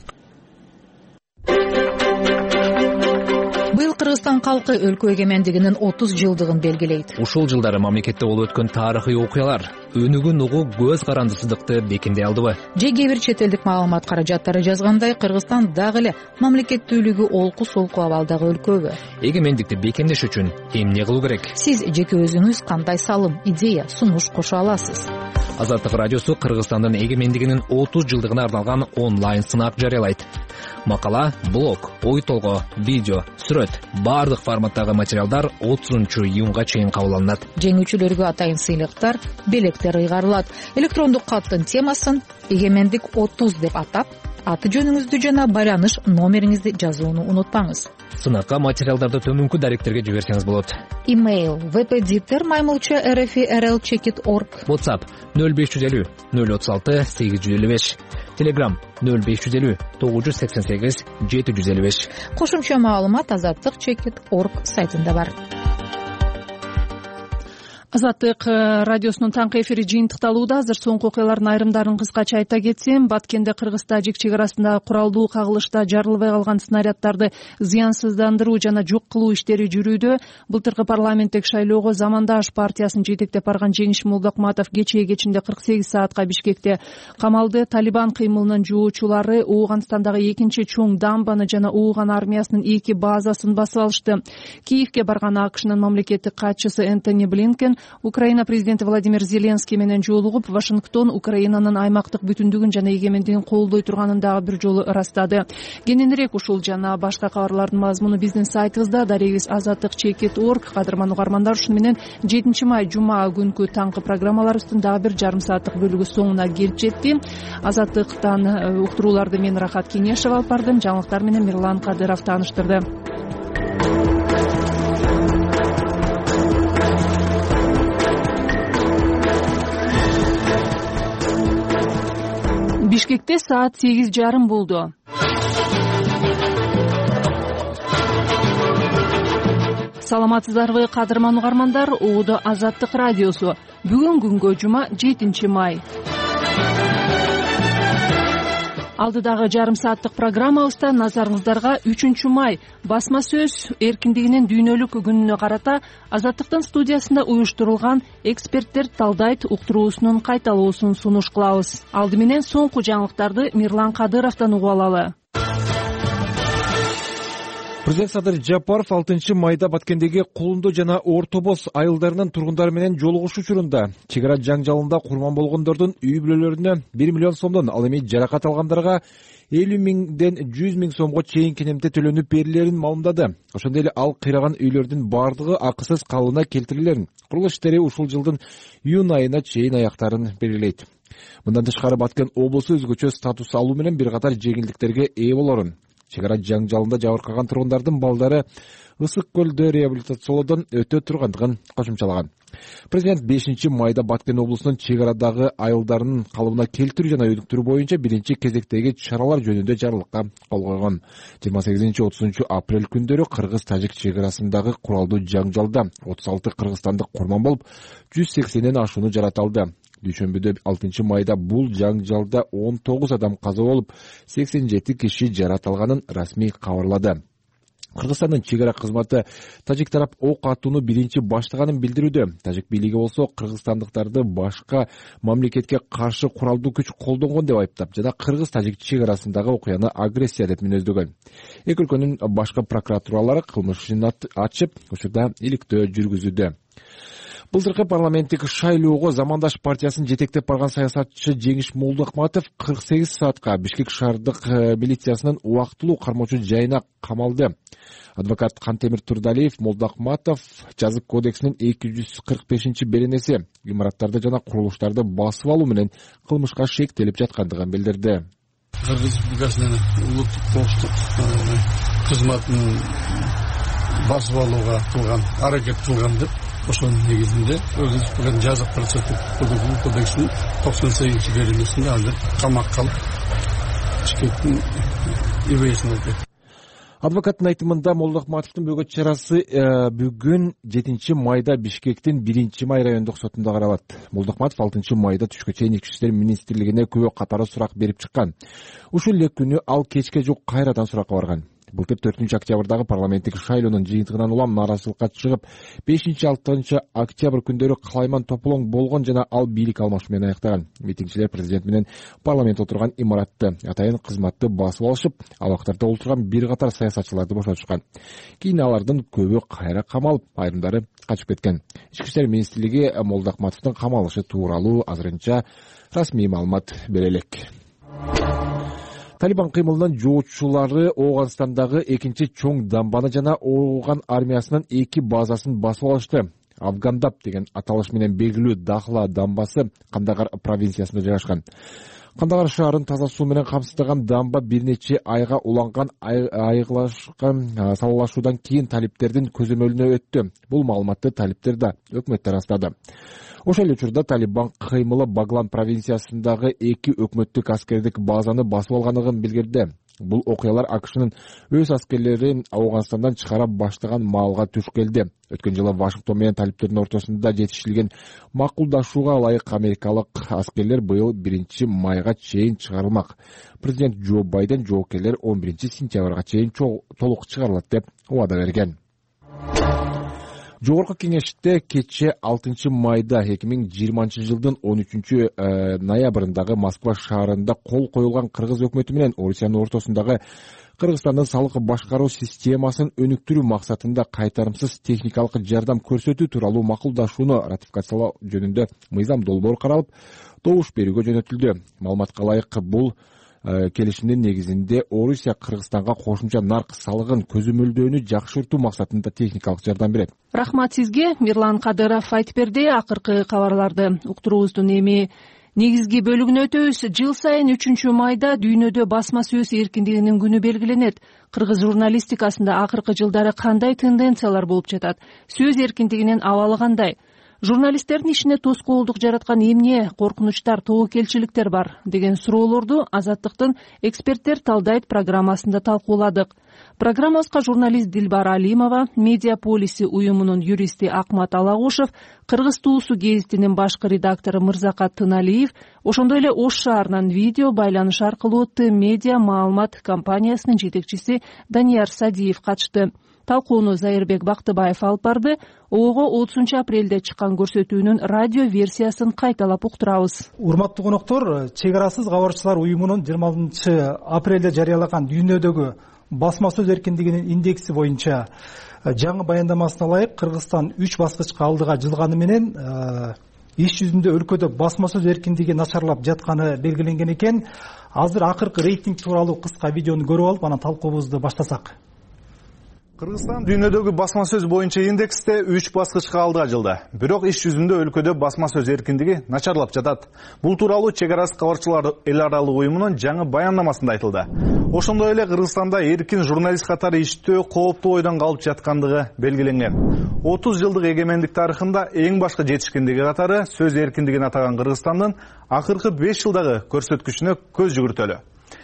Быйыл Кыргызстан калкы өлкө эгемендигинин 30 жылдыгын белгилейт. Ушул жылдары мамлекетте болуп өткөн тарыхый окуялар өнүгүн угуу көз карандысыздыкты бекемдей алдыбы? Же кээ бир чет элдик маалымат каражаттары жазгандай, Кыргызстан дагы эле мамлекеттүүлүгү олку-солку абалдагы өлкөбү? Эгемендикти бекемдеш үчүн эмне кылуу керек? Сиз жеке өзүңүз кандай салым, идея, сунуш кошо аласыз? Азаттык радиосу Кыргызстандын эгемендигинин 30 жылдыгына арналган онлайн сынак жарыялайт. Макала, блог, ой толгоо, видео, сүрөт, бардык форматтагы материалдар 30-июнга чейин кабыл алынат. Жеңүүчүлөргө атайын сыйлыктар, белектер ыйгарылат. Электрондук каттын темасын «Эгемендик 30» деп атап, аты жөнүңүздү жана байланыш номериңизди жазууну унутпаңыз. Сынакка материалдарды төмөнкү даректерге жиберсеңиз болот. Имейл vpditer@rl.org. WhatsApp 0550 036 855. Telegram 0550 988 755. Кошумча маалымат azatlyk.org сайтында бар. Азаттык радиосунун таңкы эфири жыйынтыкталууда. Азыр соңку окуялардын айрымдарын кыскача айта кетсем, Баткенде Кыргыз-Тажик чек арасында куралдуу кагылышта жарылбай калган снаряддарды зыянсыздандыруу жана жок кылуу иштери жүрүүдө. Былтыркы парламенттик шайлоого Замандаш партиясын жетектеп барган Жеңиш Молдокматов кечинде 48 саатка Бишкекте камалды. Талибан кыймылынын жоочулары Ооганстандагы экинчи чоң дамбаны жана Ооган армиясынын 2 базасын басып алышты. Киевге барган АКШнын мамлекеттик катчысы Энтони Блинкен Украина президенти Владимир Зеленский менен жолугуп, Вашингтон Украинанын аймактык бүтүндүгүн жана эгемендигин колдой турганын дагы бир жолу ырастады. Кененирээк ушул жана башка кабарлардын мазмуну биздин сайтыбызда. Дарегиз azatlyk.org. Кадырман угармандар, ушуну менен 7 май жума күнкү таңкы программаларыбыздын дагы бир жарым сааттык бөлүгү соңуна келип жетти. Азаттыктан уктурууларды мен Рахат Кеңешева алып бардым. Жаңылыктар менен Мирлан Кадыров тааныштырды. Бишкекте саат 8:30 болду. Саламатсыздарбы, кадырман угармандар, угуду Азаттык радиосу. Бүгүн күнгө жума 7 май. Алдыдагы жарым сааттык программабызда назарыңыздарга 3 май басма сөз эркиндигинин дүйнөлүк күнүнө карата Азаттыктын студиясында уюштурулган эксперттер талдайт уктуруусунун кайталоосун сунуш кылабыз. Алды менен соңку жаңылыктарды Мирлан Кадыровдон угуп алалы. Президент Садыр Жапаров 6 майда Баткендеги Кулунду жана Орто Боз айылдарынын тургундары менен жолугушуу учурунда чек ара жаңжалында курман болгондордун үй бүлөлөрүнө 1 миллион сомдон, ал эми жаракат алгандарга 50 миңден 100 миң сомго чейин кенемте төлөнүп берилерин маалымдады. Ошондой эле ал кыйраган үйлөрдүн бардыгы акысыз калыбына келтирилерин, курулуш иштери ушул жылдын июнь айына чейин аяктарын белгилейт. Мындан тышкары Баткен облусу өзгөчө статус алуу менен бир катар жеңилдиктерге ээ болорун, чек ара жаңжалында жабыркаган тургундардын балдары ысык көлдө реабилитациялоодон өтө тургандыгын кошумчалаган. Президент 5 майда Баткен облусунун чек арадагы айылдарынын калыбына келтирүү жана өнүктүрүү боюнча биринчи кезектеги чаралар жөнүндө жарлыкка кол койгон. 28-30 апрель күндөрү кыргыз-тажик чек арасындагы куралдуу жаңжалда 36 кыргызстандык курман болуп, 180ден ашууну жаратылды. Дүйшөмбүдө 6 майда бул жаңжалда 19 адам каза болуп, 87 киши жаратылганын расмий кабарлады. Кыргызстандын чек ара кызматы тажик тарап ок атууну биринчи баштаганын билдирүүдө. Тажик бийлиги болсо кыргызстандыктарды башка мамлекетке каршы куралдуу күч колдонгон деп айыптап, жана кыргыз-тажик чек арасындагы окуяны агрессия деп мүнөздөгөн. Эки өлкөнүн башка прокуратуралары кылмыш ишин ачып, учурда иликтөө жүргүзүүдө. Былтыркы парламенттик шайлоого Замандаш партиясын жетектеп барган саясатчы Жеңиш Молдохматов 48 саатка Бишкек шаардык милициясынын убактылуу кармоочу жайына камалды. Адвокат Кантемир Турдалиев Молдохматов жазык кодексинин 245 беренеси имараттарды жана курулуштарды басып алуу менен кылмышка шектелип жаткандыгын билдирди. Кыргыз Республикасынын улуттук коопсуздук кызматынын басып алууга кылган аракет кылган деп ошонун негизинде өзүбүздүн жазык процесстик кодексинин 98 беренесинде азыр камакка алып Бишкектин ИВСине өтөт. Адвокаттын айтымында Молдохматовдун бөгөт чарасы бүгүн 7 майда Бишкектин 1 май райондук сотунда каралат. Молдохматов 6 майда түшкө чейин Ички иштер министрлигине күбө катары сурак берип чыккан. Ушул эле күнү ал кечке жук кайрадан суракка барган. Былтыр 4 октябрдагы парламенттик шайлоонун жыйынтыгынан улам нааразычылыкка чыгып, 5-6 октябрь күндөрү калайман тополоң болгон жана ал бийлик алмашуу менен аяктаган. Митингчилер президент менен парламент отурган имаратты, атайын кызматты басып алышып, ал убактарда отурган бир катар саясатчыларды бошотушкан. Кийин алардын көбү кайра камалып, айрымдары качып кеткен. Ички иштер министрлиги Молдохматовдун камалышы тууралуу азырынча расмий маалымат бере элек. Талибан кыймылынын жоочулары Ооганстандагы экинчи чоң дамбаны жана Ооган армиясынын 2 базасын басып алышты. Афгандап деген аталыш менен белгилүү Дахла дамбасы Кандагар провинциясында жайгашкан. Кандагар шаарын таза суу менен камсыздаган дамба бир нече айга уланган айыглашкан салалашуудан кийин талиптердин көзөмөлүнө өттү. Бул маалыматты талиптер да өкмөттө ырастады. Ошол эле учурда Талибан кыймылы Баглан провинциясындагы 2 өкмөттүк аскердик базаны басып алганын билдирди. Бул окуялар АКШнын өз аскерлерин Ооганстандан чыгара баштаган маалга туш келди. Өткөн жылы Вашингтон менен талиптердин ортосунда жетишилген макулдашууга ылайык америкалык аскерлер быйыл 1 майга чейин чыгарылмак. Президент Джо Байден жоокерлер 11 сентябрга чейин толук чыгарылат деп убада берген. Жогорку кеңеште кечээ 6 майда 2020 жылдын 13 ноябрындагы Москва шаарында кол коюлган кыргыз өкмөтү менен Орусиянын ортосундагы Кыргызстандын салык башкаруу системасын өнүктүрүү максатында кайтарымсыз техникалык жардам көрсөтүү тууралуу макулдашууну ратификациялоо жөнүндө мыйзам долбоору каралып, добуш берүүгө жөнөтүлдү. Маалыматка ылайык, бул келишимдин негизинде Орусия Кыргызстанга кошумча нарк салыгын көзөмөлдөөнү жакшыртуу максатында техникалык жардам берет. Рахмат сизге. Мирлан Кадыров айтып берди. Акыркы кабарларды уктуруубуздун эми негизги бөлүгүнө өтөбүз. Жыл сайын 3 майда дүйнөдө басма сөз эркиндигинин күнү белгиленет. Кыргыз журналистикасында акыркы жылдары кандай тенденциялар болуп жатат? Сөз эркиндигинин абалы кандай? Журналисттердин ишине тоскоолдук жараткан эмне коркунучтар, тобокелчиликтер бар деген суроолорду Азаттыктын эксперттер талдайт программасында талкууладык. Программабызга журналист Дилбар Алимова, Медиа полиси уюмунун юристи Акмат Алагушев, Кыргыз туусу гезитинин башкы редактору Мырзакат Тыналиев, ошондой эле Ош шаарынан видео байланыш аркылуу Медиа маалымат компаниясынын жетекчиси Данияр Садиев катышты. Талкууну Зайырбек Бактыбаев алып барды. Ого 30 апрелде чыккан көрсөтүүнүн радио версиясын кайталап уктурабыз. Урматтуу коноктор, Чек арасыз кабарчылар уюмунун 26 апрелде жарыялаган дүйнөдөгү басма сөз эркиндигинин индекси боюнча жаңы баяндамасына ылайык Кыргызстан 3 баскычка алдыга жылганы менен иш жүзүндө өлкөдө басма сөз эркиндиги начарлап жатканы белгиленген экен. Азыр акыркы рейтинг тууралуу кыска видеону көрүп алып, анан талкуубузду баштасак. Кыргызстан дүйнөдөгү басма сөз боюнча индексте 3 баскычка алдыга жылды. Бирок иш жүзүндө өлкөдө басма сөз эркиндиги начарлап жатат. Бул тууралуу Чек арасыз кабарчылар эл аралык уюмунун жаңы баяндамасында айтылды. Ошондой эле Кыргызстанда эркин журналист катары иштөө кооптуу ойдон калып жаткандыгы белгиленген. 30 жылдык эгемендик тарыхында эң башкы жетишкендиги катары сөз эркиндигин атаган Кыргызстандын акыркы 5 жылдагы көрсөткүчүнө көз жүгүртөлү.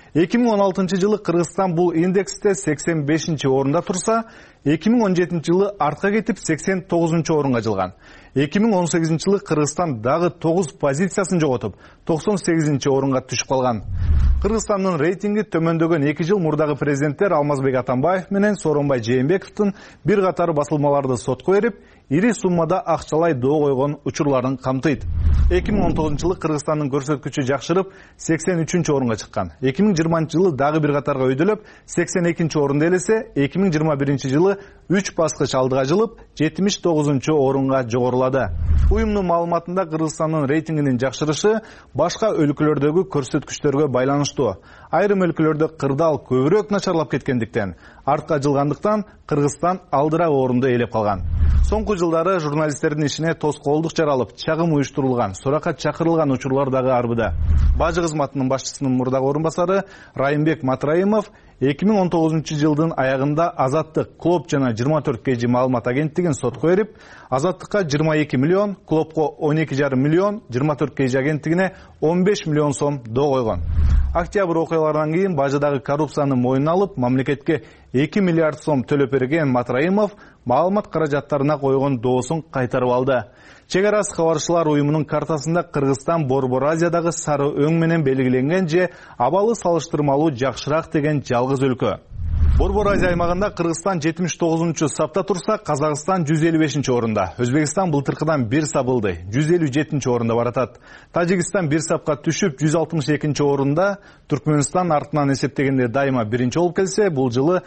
2016 жылы Кыргызстан бул индексте 85 орунда турса, 2017 жылы артка кетип 89 орунга жылган. 2018 жылы Кыргызстан дагы 9 позициясын жоготуп, 98 орунга түшүп калган. Кыргызстандын рейтинги төмөндөгөн 2 жыл мурдагы президенттер Алмазбек Атамбаев менен Сооронбай Жээнбековдун бир катар басылмаларды сотко берип, ири суммада акчалай доо койгон учурларын камтыйт. 2019 жылы Кыргызстандын көрсөткүчү жакшырып 83 орунга чыккан. 2020 жылы дагы бир катарга өйдөлөп 82 орунда элесе, 2021 жылы 3 баскыч алдыга жылып 79 орунга жогорулады. Уюмдун маалыматында Кыргызстандын рейтингинин жакшырышы башка өлкөлөрдөгү көрсөткүчтөргө байланыштуу. Айрым өлкөлөрдө кырдаал көбүрөөк начарлап кеткендиктен, артка жылгандыктан Кыргызстан алдыраак орунду ээлеп калган. Соңку жылдары журналисттердин ишине тоскоолдук жаралып, чагым уюштурулган, суракка чакырылган учурлар дагы арбыда. Бажы кызматынын башчысынын мурдагы орун басары Райымбек Матраимов 2019 жылдын аягында Азаттык, Клоп жана 24 KG маалымат агенттигин сотко берип, Азаттыкка 22 миллион, Клопко 12,5 миллион, 24 KG агенттигине 15 миллион сом доо койгон. Октябрь окуяларынан кийин бажыдагы коррупцияны мойнуна алып, мамлекетке 2 миллиард сом төлөп берген Матраимов маалымат каражаттарына койгон доосун кайтарып алды. Чек арасыз кабарчылар уюмунун картасында Кыргызстан Борбор Азиядагы сары өң менен белгиленген же абалы салыштырмалуу жакшыраак деген жалгыз өлкө. Борбор Азия аймагында Кыргызстан 79 сапта турса, Казакстан 155 орунда. Өзбекстан былтыркыдан 1 сабылды, 157 орунда баратат. Тажикстан 1 сапка түшүп 162 орунда, Түркмөнстан артынан эсептегенде дайыма биринчи болуп келсе, бул жылы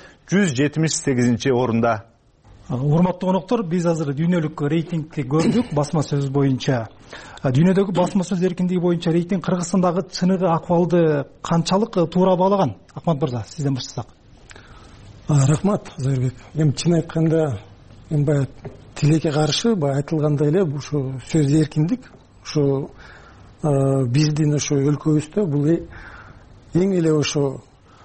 178 орунда. Урматтуу коноктор, биз азыр дүйнөлүк рейтингти көрдүк басма сөз боюнча. Дүйнөдөгү басма сөз эркиндиги боюнча рейтинг Кыргызстандагы чыныгы акыбалды канчалык туура баалаган? Акмат мырза, сизден баштасак. Рахмат, Зайырбек. Чын айтканда, баягы тилекке каршы айтылгандай эле ушу сөз эркиндик, ушу биздин ушу өлкөбүздө бул эң эле ушу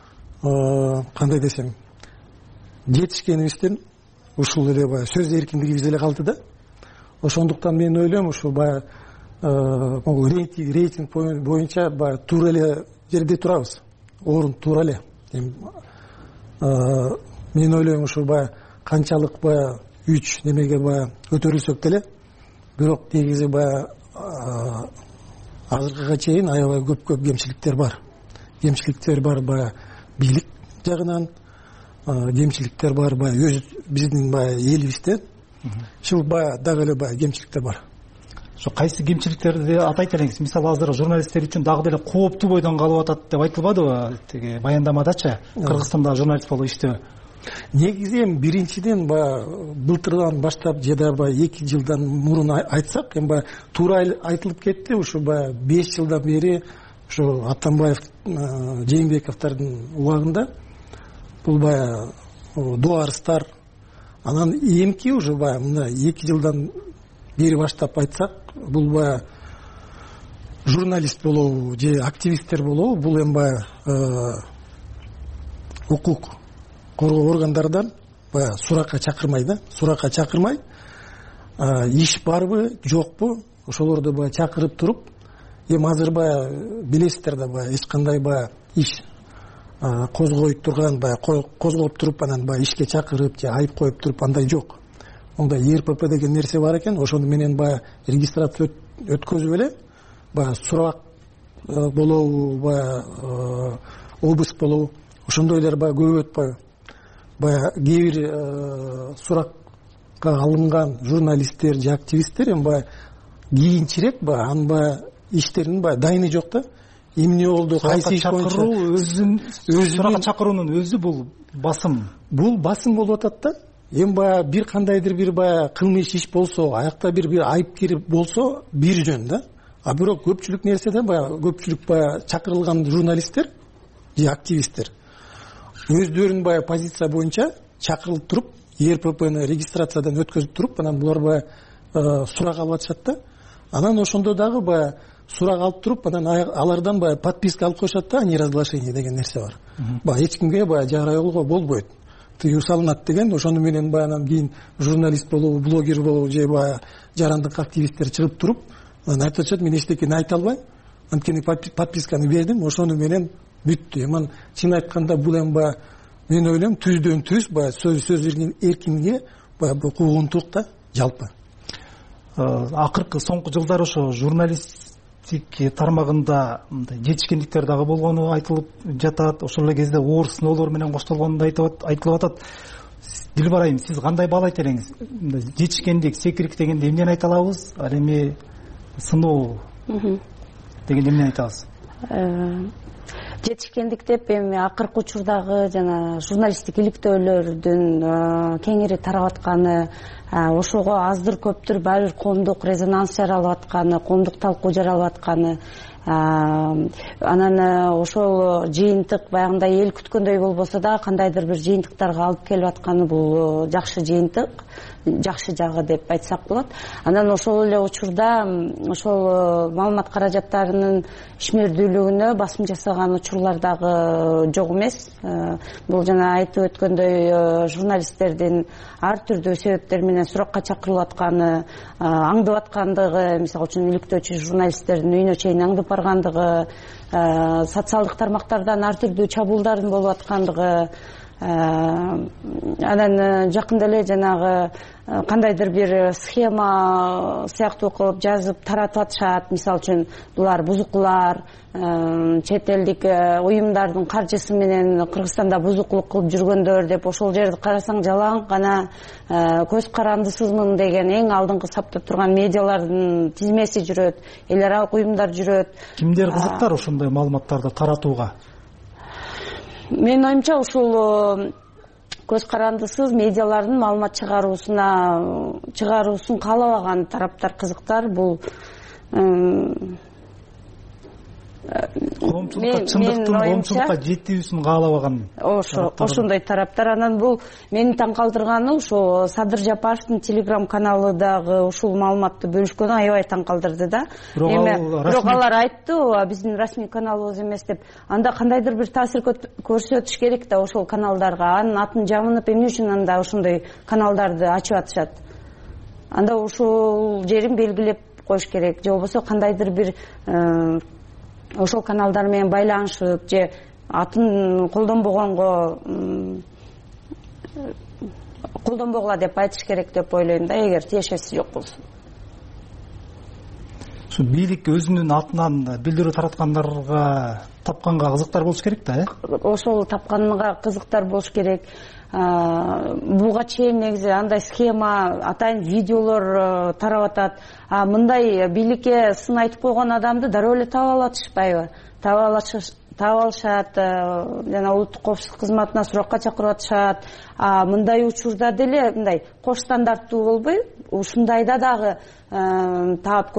кандай десем, жетишкенибизден ушул эле баягы сөз эркиндиги бизде эле калды да. Ошондуктан мен ойлойм, ушу баягы рейтинг боюнча баягы туура эле жерде турабыз. Орун туура эле. Мен ойлойм, ушу баягы канчалык баягы 3 немеге баягы көтөрүлсөк деле, бирок негизи баягы азыркыга чейин аябай көп кемчиликтер бар. Кемчиликтер бар баягы бийлик жагынан, кемчиликтер бар баягы биздин баягы элибизде. ушул баягы дагы эле баягы кемчиликтер бар. Ошо кайсы кемчиликтерди атайт элеңиз? Мисалы азыр журналисттер үчүн дагы деле кооптуу бойдон калып атат деп айтылбадыбы тиги баяндамадачы? Кыргызстанда журналист болуп иштөө. Негизи эми биринчиден баягы былтырдан баштап же да баягы 2 жылдан мурун айтсак, эми баягы туура айтылып кетти. Ушу баягы 5 жылдан бери ушу Атамбаев, Жээнбековдордун убагында бул баягы дуарыстар, анан эмки уже баягы мына 2 жылдан бери баштап айтсак, бул баягы журналист болобу же активисттер болобу, бул эми баягы укук коргоо органдардан баягы суракка чакырмай суракка чакырмай, иш барбы жокпу ошолорду баягы чакырып туруп, эми азыр баягы билесиздер да баягы эч кандай баягы иш козгой турган, баягы козголуп туруп анан баягы ишке чакырып же айып коюп туруп андай жок. Ондай РПП деген нерсе бар экен, ошону менен баягы регистрация өткөзүп эле баягы сурак болобу, баягы обыск болобу, ошондойлор баягы көп өтпөйбү. Баягы кээ бир суракка алынган журналисттер же активисттер эми баягы кийинчерээк баягы анын баягы иштеринин баягы дайыны жок да. Эмне болду, кайсы иш боюнча суракка чакыруунун өзү бул басым. Бул басым болуп атат да. Эми баягы бир кандайдыр бир баягы кылмыш иш болсо, аякта бир айыпкер болсо бир жөн да. А бирок көпчүлүк нерседе баягы көпчүлүк баягы чакырылган журналисттер же активисттер өздөрүнүн баягы позиция боюнча чакырылып туруп, РППны регистрациядан өткөзүп туруп, анан булар баягы сурак алып атышат да. Анан ошондо дагы баягы сурак алып туруп, анан алардан баягы подписка алып коюшат да, неразглашение деген нерсе бар. Баягы эч кимге баягы жарыялоого болбойт. Тыюу салынат деген, ошону менен баягы анан кийин журналист болобу, блогер болобу же баягы жарандык активисттер чыгып туруп, анан айтып атышат, мен эчтекени айта албайм, анткени подписканы бердим, ошону менен бүттү. Эми чын айтканда бул эми баягы мен ойлойм түздөн түз баягы сөз эркиндигине баягы бул куугунтук да жалпы. Акыркы соңку жылдары ошо журналистик тармагында жетишкендиктер дагы болгону айтылып жатат. Ошол эле кезде оор сыноолор менен коштолгону да айтылып атат. Дилбар айым, сиз кандай баалайт элеңиз? Жетишкендик, секирик дегенде эмнени айта алабыз? Ал эми сыноо дегенде эмнени айтабыз? Жетишкендик деп эми акыркы учурдагы жана журналисттик иликтөөлөрдүн кеңири тарап атканы, ошого аздыр көптүр баары бир коомдук резонанс жаралып атканы, коомдук талкуу жаралып атканы, анан ошол жыйынтык баягындай эл күткөндөй болбосо да кандайдыр бир жыйынтыктарга алып келип атканы бул жакшы жыйынтык, жакшы жагы деп айтсак болот. Анан ошол эле учурда ошол маалымат каражаттарынын ишмердүүлүгүнө басым жасаган учурлар дагы жок эмес. Бул жана айтып өткөндөй журналисттердин ар түрдүү себептер менен суракка чакырылып атканы, аңдып аткандыгы, мисалы үчүн иликтөөчү журналисттердин үйүнө чейин аңдып баргандыгы, социалдык тармактардан ар түрдүү чабуулдардын болуп аткандыгы, анан жакында эле жанагы кандайдыр бир схема сыяктуу кылып жазып таратып атышат. Мисалы үчүн булар бузукулар, чет элдик уюмдардын каржысы менен Кыргызстанда бузукулук кылып жүргөндөр деп, ошол жерди карасаң жалаң гана көз карандысызмын деген эң алдыңкы сапта турган медиалардын тизмеси жүрөт, эл аралык уюмдар жүрөт. Кимдер кызыктар ошондой маалыматтарды таратууга? Менин оюмча ушул көз карандысыз медиалардын маалымат чыгаруусун каалабаган тараптар кызыктар. Бул коомчулукка чындыктын коомчулукка жетүүсүн каалабаган ошондой тараптар. Анан бул мени таң калтырганы ушул Садыр Жапаровдун телеграм каналы дагы ушул маалыматты бөлүшкөнү аябай таң калтырды да. Бирок алар айтты, биздин расмий каналыбыз эмес деп. Анда кандайдыр бир таасир көрсөтүш керек да ошол каналдарга. Анын атын жамынып эмне үчүн анда ошондой каналдарды ачып атышат? Анда ушул жерин белгилеп коюш керек. Же болбосо кандайдыр бир ошол каналдар менен байланышып же атын колдонбогула деп айтыш керек деп ойлойм да, эгер тиешеси жок болсо. ушу бийлик өзүнүн атынан билдирүү тараткандарга тапканга кызыктар болуш керек да, ошол тапканга кызыктар болуш керек. Буга чейин негизи андай схема, атайын видеолор тарап атат. Мындай бийликке сын айтып койгон адамды дароо эле таап алышпайбы? Таап алышат, жана улуттук коопсуздук кызматына суракка чакырып атышат. Мындай учурда деле мындай кош стандарттуу болбой, ушундайда дагы таап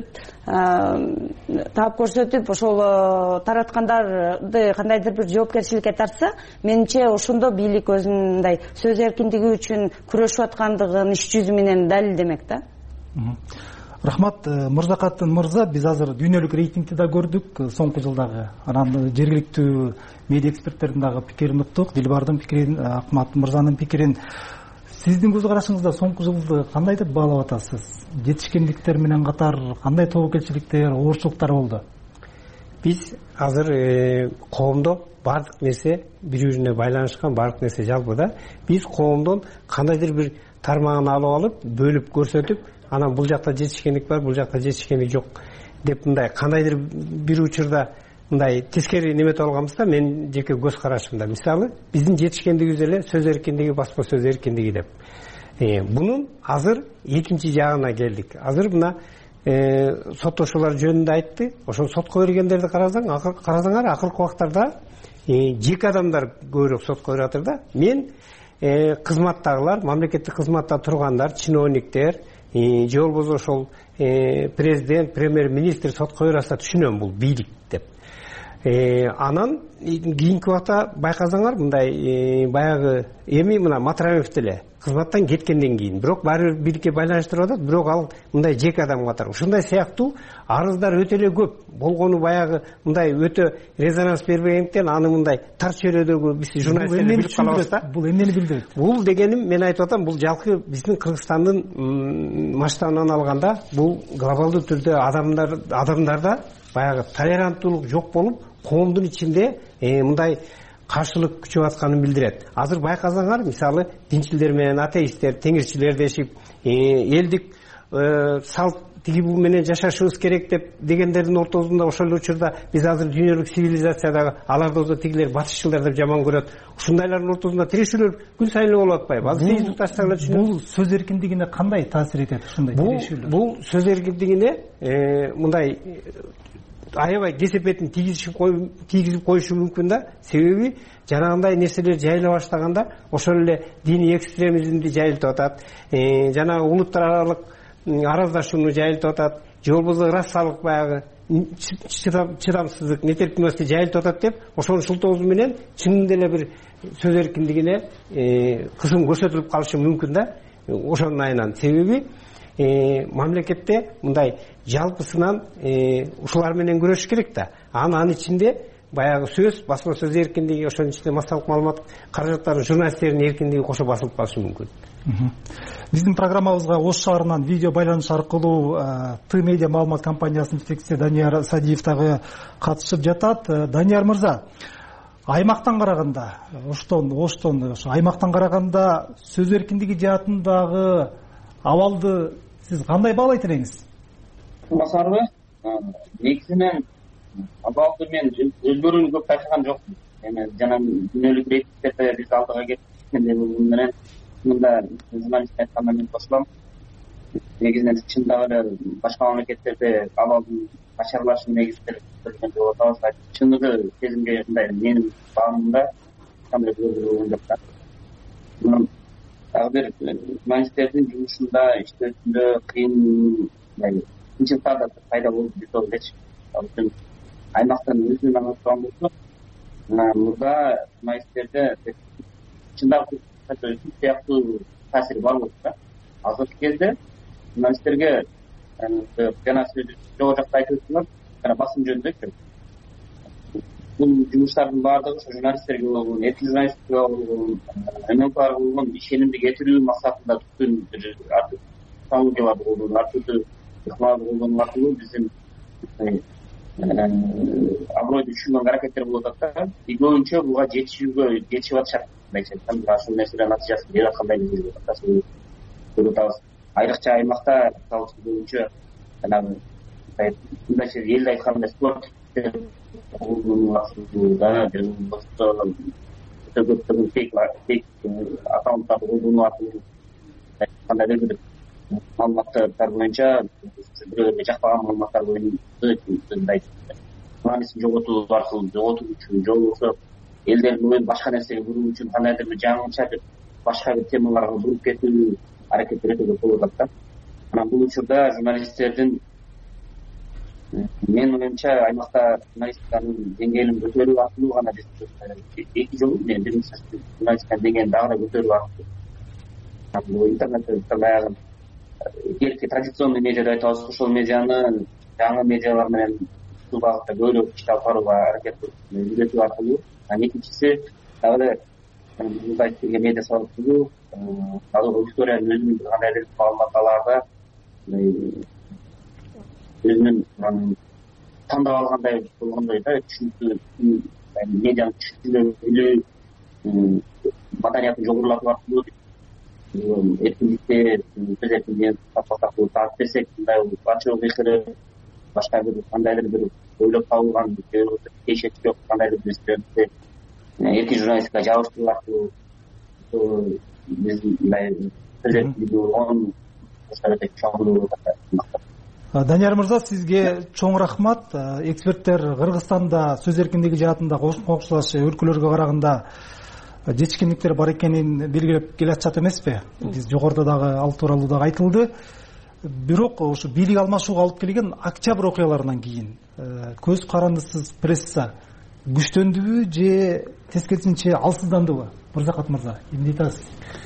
көрсөтүп ошол тараткандарды кандайдыр бир жоопкерчиликке тартса, менимче ошондо бийлик өзүнүн мындай сөз эркиндиги үчүн күрөшүп аткандыгын иш жүзү менен далилдемек да. Рахмат, Мырзакатын мырза, биз азыр дүйнөлүк рейтингди да көрдүк соңку жылдагы. Анан жергиликтүү медиа эксперттердин дагы пикирин уктук, Дилбардын пикирин, Акмат мырзанын пикирин. Сиздин көз карашыңызда соңку жылды кандай деп баалап атасыз? Жетишкендиктер менен катар кандай тобокелчиликтер, оорчулуктар болду? Биз азыр коомдо баардык нерсе бири-бирине байланышкан, баардык нерсе жалпы да. Биз коомдон кандайдыр бир тармагын алып, бөлүп көрсөтүп, анан бул жакта жетишкендик бар, бул жакта жетишкендик жок деп мындай кандайдыр бир учурда мындай тескери неметип алганбызда, мен жеке көз карашымда, мисалы, биздин жетишкендигибиз эле сөз эркиндиги, басма сөз эркиндиги деп. Бунун азыр экинчи жагына келдик. Азыр мына соттошуулар жөнүндө айтты. Ошол сотко бергендерди карасаңар, акыркы убактарда жеке адамдар көбүрөөк сотко берип атыр да. Мен кызматтагылар, мамлекеттик кызматта тургандар, чиновниктер, же болбосо ошол президент, премьер-министр сотко берип атса түшүнөм, бул бийлик деп. Анан кийинки убакта байкасаңар, мындай баягы эми мына Матраев деле кызматтан кеткенден кийин, бирок баары бир бийликке байланыштырып атат, бирок ал мындай жеке адам катары. Ушундай сыяктуу арыздар өтө эле көп болгону, баягы мындай өтө резонанс бербегендиктен аны мындай тар чөйрөдөгү биз журналисттер билип калабыз да. Бул эмнени билдирет? Бул дегеним, мен айтып атам, бул жалпы биздин Кыргызстандын масштабынан алганда, бул глобалдуу түрдө адамдарда баягы толеранттуулук жок болуп, коомдун ичинде мындай каршылык күчөп атканын билдирет. Азыр байкасаңар, мисалы, динчилер менен атеисттер, теңирчилердешип, элдик салт тиги бул менен жашашыбыз керек деп дегендердин ортосунда ошол учурда биз азыр дүйнөлүк цивилизациядагы аларды да тигилер батышчылар деп жаман көрөт. Ушундайлардын ортосунда тирешүүлөр күн сайын болуп атпайбы? Азыр фейсбукташта эле түшүнөм. Бул сөз эркиндигине кандай таасир этет ушундай тирешүүлөр? Бул сөз эркиндигине мындай аябай кесепетин тийгизип коюшу мүмкүн да. Себеби жанагындай нерселер жайыла баштаганда ошол эле диний экстремизмди жайылтып атат, жанагы улуттар аралык араздашууну жайылтып атат, же болбосо расалык баягы чыдамсыздык, нетерпимдүүлүктү жайылтып атат деп, ошонун шылтоосу менен чынында эле бир сөз эркиндигине кысым көрсөтүлүп калышы мүмкүн да. Ошонун айынан себеби мамлекетте мындай жалпысынан ушулар менен күрөшүш керек да. Анын ичинде баягы сөз, басма сөз эркиндиги, ошонун ичинде массалык маалымат каражаттарын, журналисттердин эркиндиги кошо басылып калышы мүмкүн. Биздин программабызга Ош шаарынан видео байланыш аркылуу Т-медиа маалымат компаниясынын жетекчиси Данияр Садиев дагы катышып жатат. Данияр мырза, аймактан караганда, Оштон аймактан караганда сөз эркиндиги жаатындагы абалды сиз кандай баалайт элеңиз? Басарбы? Негизинен абалды мен өзгөрүүнү көп байкаган жокмун. Эми жана дүйнөлүк рейтингтерде биз алдыга кеткенде менен мында журналист айтканда мен кошулам. Негизинен чындап эле башка мамлекеттерде абалдын начарлашуу негиздери көргөн болуп атабыз. Чыныгы сезимге мындай менин баамымда кандай өзгөрүү жок да. Дагы бир журналисттердин жумушунда, иштөөсүндө кыйын кыйынчылыктар да пайда болуп кетчү. Үчүн аймактан өзүн аңлаткан болсо, мурда журналисттерде чындап сыяктуу таасири бар болчу да. Азыркы кезде журналисттерге жана жогору жакта айтып өттүңөр, жана басым жөнүндө бул жумуштардын баардыгы ошо журналисттерге болгон, эркин журналистикага болгон, МНКга болгон ишенимди кетирүү максатында түшкөн технологияларды колдонуп, ар түрдүү ыкмаларды колдонуу аркылуу биздин абройду түшүргөн аракеттер болуп атат да. Көбүнчө буга жетишип атышат. Ушул нерселер натыйжасын берип аткандай көрүп атабыз. Айрыкча аймакта көбүнчө жанагы мындайча элде айтканда спорт колдонууда башка көптөгөн фейк аккаунттарды колдонуп атуу кандайдыр бир маалыматтар боюнча бирөөлөргө жакпаган маалыматтар боюнча мындай журналистин жоготуу аркылуу жоготуу үчүн же болбосо элдердин башка нерсеге буруу үчүн кандайдыр бир жаңыча бир башка бир темаларга буруп кетүү аракеттер өтө көп болуп атат да. Анан бул учурда журналисттердин менин оюмча аймакта журналистиканын деңгээлин көтөрүү аркылуу гана эки жолу биринчи журналистиканын деңгээлин дагы да көтөрүү аркылуу бул интернетте баягы эрки традиционный медиа деп айтабыз, ошол медианы жаңы медиалар менен ушул багытта көбүрөөк иш алып барууга аракет үйрөтүү аркылуу. Анан экинчиси дагы эле медиа сабактуу аудиториянын өзүнүн кандайдыр маалымат алаарда өзүнүн тандап алгандай болгондой да түшүнүктүү медианы түшүнүп билүү маданиятын жогорулатуу аркылуу эркиндикти биз эркиндигин сактасак таап берсек мындай ачуу кыйкырып башка бир кандайдыр бир ойлоп табылган кешет жок кандайдыр бир нерселерди эркин журналистикага жабыштыруу аркылуу биз мындай сөз эркиндиги болгон өтө чоң. Данияр мырза, сизге чоң рахмат. Эксперттер Кыргызстанда сөз эркиндиги жаатында кошулаш өлкөлөргө караганда жетишкендиктер бар экенин белгилеп келатышат эмеспи? Биз жогоруда дагы ал тууралуу дагы айтылды. Бирок ошо бийлик алмашууга алып келген октябрь окуяларынан кийин көз карандысыз пресса күчтөндүбү же тескерисинче алсыздандыбы? Мырзакат мырза, эмне айтасыз?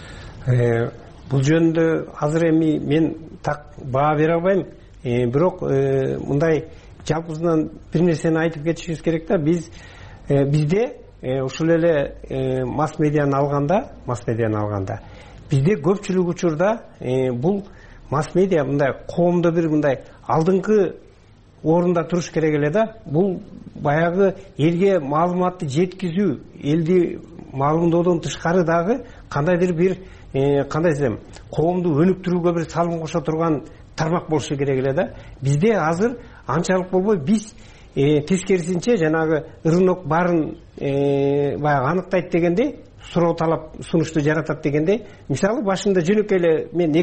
Бул жөнүндө азыр эми мен так баа бере албайм. Бирок мындай жалпысынан бир нерсени айтып кетишибиз керек да. Бизде ушул эле масс медианы алганда бизде көпчүлүк учурда бул масс медиа мындай коомдо бир мындай алдыңкы орунда туруш керек эле да. Бул баягы элге маалыматты жеткизүү, элди маалымдоодон тышкары дагы кандайдыр бир кандай десем коомду өнүктүрүүгө бир салым кошо турган тармак болушу керек эле да. Бизде азыр анчалык болбой, биз тескерисинче жанагы рынок баарын баягы аныктайт дегендей, суроо талап сунушту жаратат дегендей. Мисалы башында жөнөкөй эле мен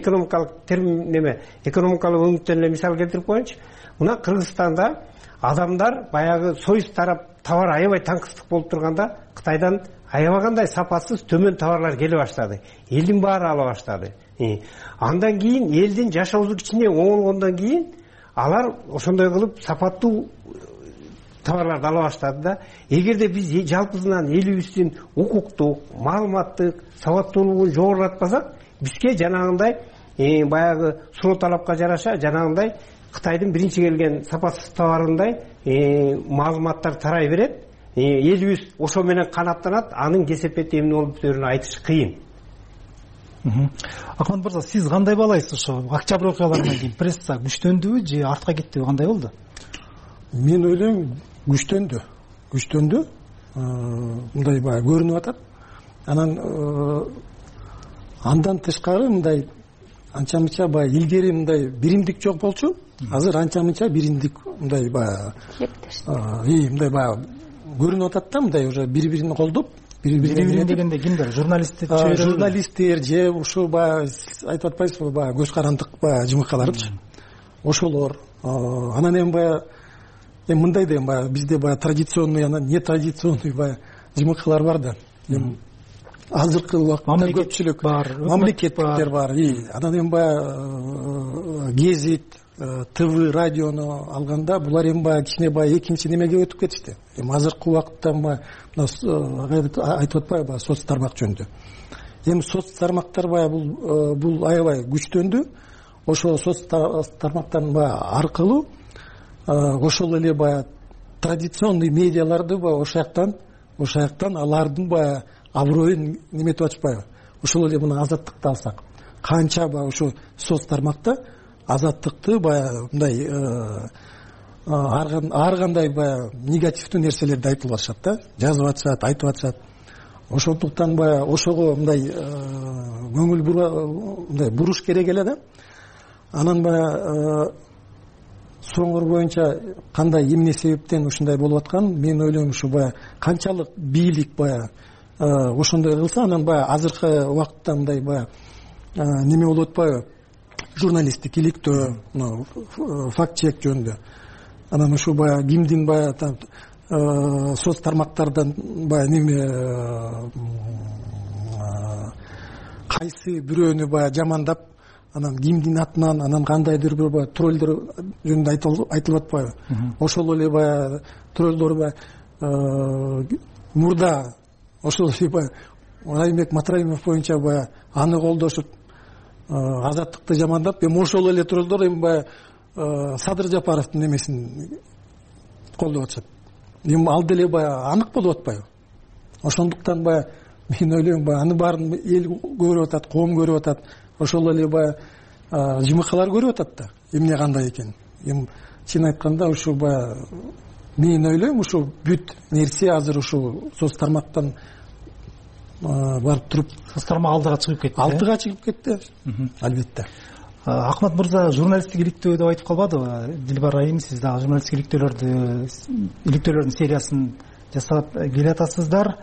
экономикалык өңүттөн эле мисал келтирип коеюнчу. Мына Кыргызстанда адамдар баягы союз тарап товар аябай таңкыстык болуп турганда Кытайдан аябагандай сапасыз төмөн товарлар келе баштады. Элдин баары ала баштады. Андан кийин элдин жашоосу кичине оңолгондон кийин алар ошондой кылып сапаттуу товарларды ала баштады да. Эгерде биз жалпысынан элибиздин укуктук, маалыматтык сабаттуулугун жогорулатпасак, бизге жанагындай баягы суроо талапка жараша жанагындай Кытайдын биринчи келген сапасыз товарындай маалыматтар тарай берет. Элибиз ошо менен канаттанат, анын кесепети эмне болуп өтөрүн айтыш кыйын. Акман мырза, сиз кандай баалайсыз? Ошо октябрь окуяларынан кийин пресса күчтөндүбү же артка кеттиби, кандай болду? Мен ойлойм, күчтөндү. Мындай баягы көрүнүп атат. Андан тышкары мындай анча-мынча баягы илгери мындай биримдик жок болчу. Азыр анча-мынча биримдик мындай баягы мындай баягы көрүнүп атат да, мындай уже бири-бирин колдоп, бири-бирин дегенде кимдер? Журналисттер же ушу баягы айтып атпайсызбы, баягы көз карандык баягы жымыкаларчы. Ошолор. Анан эми баягы мындай да баягы бизде баягы традиционный, анан нетрадиционный баягы жымыкалар бар да. Азыркы убакытта көпчүлүк бар, мамлекеттиктер бар. Анан эми баягы гезит, ТВ, радиону алганда булар эми баягы кичине баягы экинчи немеге өтүп кетишти. Эми азыркы убакытта айтып атпайбы баягы соц тармак жөнүндө. Эми соц тармактар баягы бул аябай күчтөндү. Ошол соц тармактардын баягы аркылуу ошол эле баягы традиционный медиаларды баягы ошол жактан алардын баягы аброюн неметип атышпайбы. Ошол эле мына азаттыкты алсак, канча баягы ошо соц тармакта азаттыкты баягы мындай ар кандай баягы негативдүү нерселерди айтылып атышат да, жазып атышат, айтып атышат. Ошондуктан баягы ошого мындай көңүл буруш керек эле да. Анан баягы соңыр боюнча кандай эмне себептен ушундай болуп аткан мен ойлойм ушу баягы канчалык бийлик баягы ошондой кылса анан баягы азыркы убакытта мындай баягы неме болуп атпайбы журналисттик иликтөө факт чек жөнүндө анан ушу баягы кимдин баягы соц тармактардан баягы неме кайсы бирөөнү баягы жамандап анан кимдин атынан анан кандайдыр бир баягы троллдор жөнүндө айтылып атпайбы ошол эле баягы троллдор баягы мурда ошол эле баягы Райымбек Матраимов боюнча баягы аны колдошуп азаттыкты жамандап эми ошол эле троллдор эми баягы Садыр Жапаровдун немесин колдоп атышат эми ал деле баягы анык болуп атпайбы ошондуктан баягы мен ойлойм баягы аны баарын эл көрүп атат коом көрүп атат ошол эле баягы жымыкалар көрүп атат да эмне кандай экенин эми чын айтканда ушу баягы мен ойлойм ушу бүт нерсе азыр ушу соц тармактан барып туруп соц тармак алдыга чыгып кетти албетте Акмат мырза журналисттик иликтөө деп айтып калбадыбы Дилбар айым сиз дагы журналисттик иликтөөлөрдүн сериясын жасап келатасыздар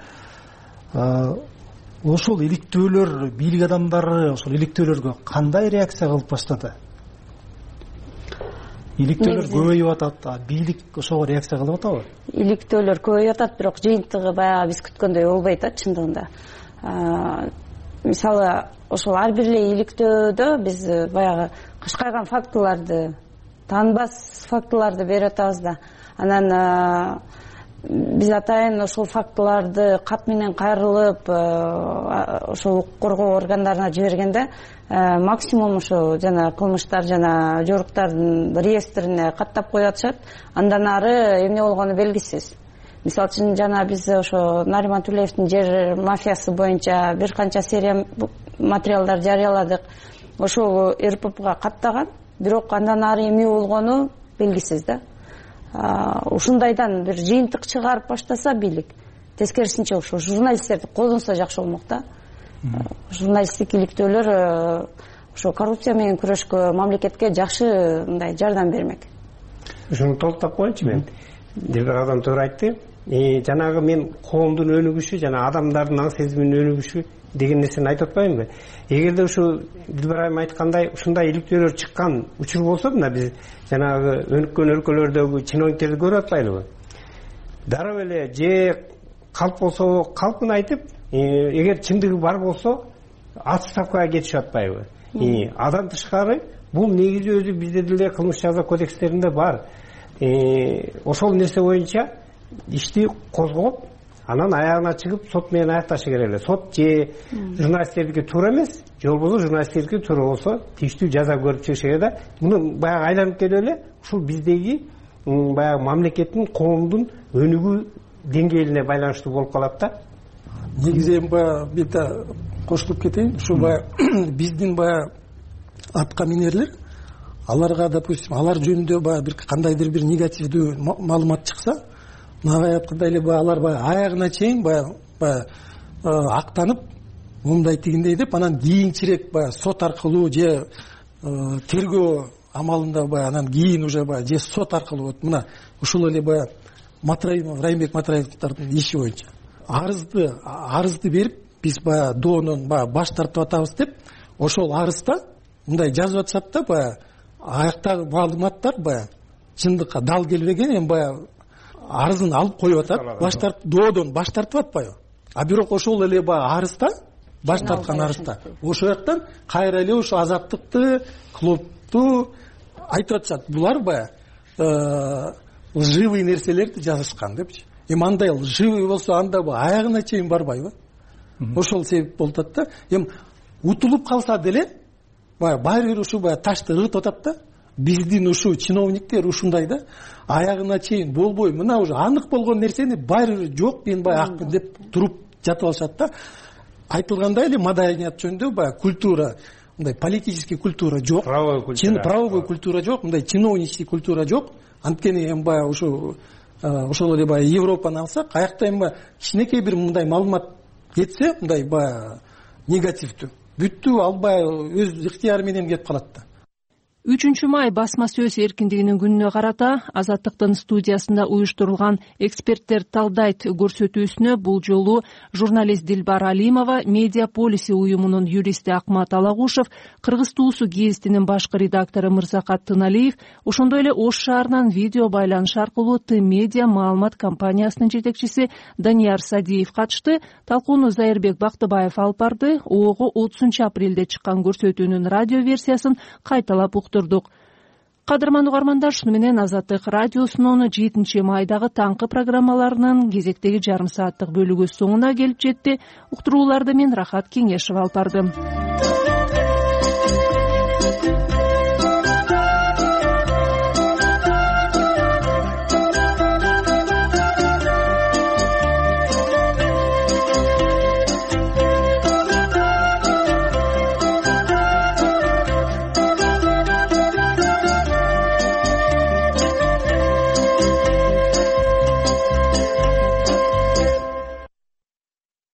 ошол иликтөөлөр бийлик адамдары ошол иликтөөлөргө кандай реакция кылып баштады иликтөөлөр көбөйүп атат бийлик ошого реакция кылып атабы иликтөөлөр көбөйүп атат бирок жыйынтыгы баягы биз күткөндөй болбой атат чындыгында мисалы ошол ар бир эле иликтөөдө биз баягы кышкайган фактыларды таанбас фактыларды берип атабыз да анан биз атайын ошол фактыларды кат менен кайрылып ошол укук коргоо органдарына жибергенде максимум ошо жана кылмыштар жана жоруктардын реестрине каттап коюп атышат андан ары эмне болгону белгисиз мисалы үчүн жана биз ошо Нариман Тулеевдин жер мафиясы боюнча бир канча серия материалдар жарыяладык ошол РППга каттаган бирок андан ары эмне болгону белгисиз да ушундайдан бир жыйынтык чыгарып баштаса бийлик тескерисинче ошо журналисттерди колдонсо жакшы болмок да журналисттик иликтөөлөр ошо коррупция менен күрөшкө мамлекетке жакшы мындай жардам бермек ушуну толуктап коеюнчу мен Дилбар адам туура айтты жанагы мен коомдун өнүгүшү жана адамдардын аң сезиминин өнүгүшү деген нерсени айтып атпаймынбы эгерде ушу Дилбар айым айткандай ушундай иликтөөлөр чыккан учур болсо мына биз жанагы өнүккөн өлкөлөрдөгү чиновниктерди көрүп атпайлыбы дароо эле же калп болсо калпын айтып эгер чындыгы бар болсо отставкага кетишип атпайбы андан тышкары бул негизи өзү бизде деле кылмыш жаза кодекстеринде бар ошол нерсе боюнча ишти козгоп анан аягына чыгып сот менен аякташы керек эле сот же журналисттердики туура эмес же болбосо журналисттердики туура болсо тийиштүү жаза көрүп чыгыш керек да муну баягы айланып келип эле ушул биздеги баягы мамлекеттин коомдун өнүгүү деңгээлине байланыштуу болуп калат да негизи эми баягы бир кошулуп кетейин ушу баягы биздин баягы атка минерлер аларга допустим алар жөнүндө баягы бир кандайдыр бир негативдүү маалымат чыкса мага айткандай эле алар баягы аягына чейин баягы актанып мындай тигиндей деп анан кийинчерээк баягы сот аркылуу же тергөө амалында баягы анан кийин уже баягы же сот аркылуу вот мына ушул эле баягы Матраимов Райымбек Матраимовдун иши боюнча арызды берип биз баягы доонон баягы баш тартып атабыз деп ошол арызда мындай жазып атышат да баягы аяктагы маалыматтар баягы чындыкка дал келбеген эми баягы арызын алып коюп атат доодон баш тартып атпайбы а бирок ошол эле баягы арызда баш тарткан арызда ошол жактан кайра эле ушу азаттыкты клубту айтып атышат булар баягы лживый нерселерди жазышкан депчи эми андай лживый болсо анда аягына чейин барбайбы ошол себеп болуп атат да эми утулуп калса деле баягы баары бир ушу баягы ташты ыргытып атат да биздин ушу чиновниктер ушундай да аягына чейин болбой мына уже анык болгон нерсени баары бир жок мен баягы акмын деп туруп жатып алышат да айтылгандай эле маданият жөнүндө баягы культура мындай политический культура жок правовой культура жок мындай чиновничий культура жок анткени эми баягы ошол эле баягы Европаны алсак аякта эми кичинекей бир мындай маалымат кетсе мындай баягы негативдүү бүттү ал баягы өз ыктыяры менен кетип калат да 3 май басма сөз эркиндигинин күнүнө карата Азаттыктын студиясында уюштурулган эксперттер талдайт көрсөтүүсүнө бул жолу журналист Дилбар Алимова, Медиа Полиси уюмунун юристи Акмат Алагушев, Кыргыз Туусу гезитинин башкы редактору Мырзакат Тыналиев, ошондой эле Ош шаарынан видео байланыш аркылуу Т-Медиа маалымат компаниясынын жетекчиси Данияр Садиев катышты. Талкууну Зайырбек Бактыбаев алып барды. ООго 30 апрелде чыккан көрсөтүүнүн радио версиясын кайталап Кадырман угармандар, шуну менен Азаттык радиосунун 7 майдагы таңкы программаларынын кезектеги жарым сааттык бөлүгү соңуна келип жетти. Уктурууларды мен Рахат Кеңешев алып бардым.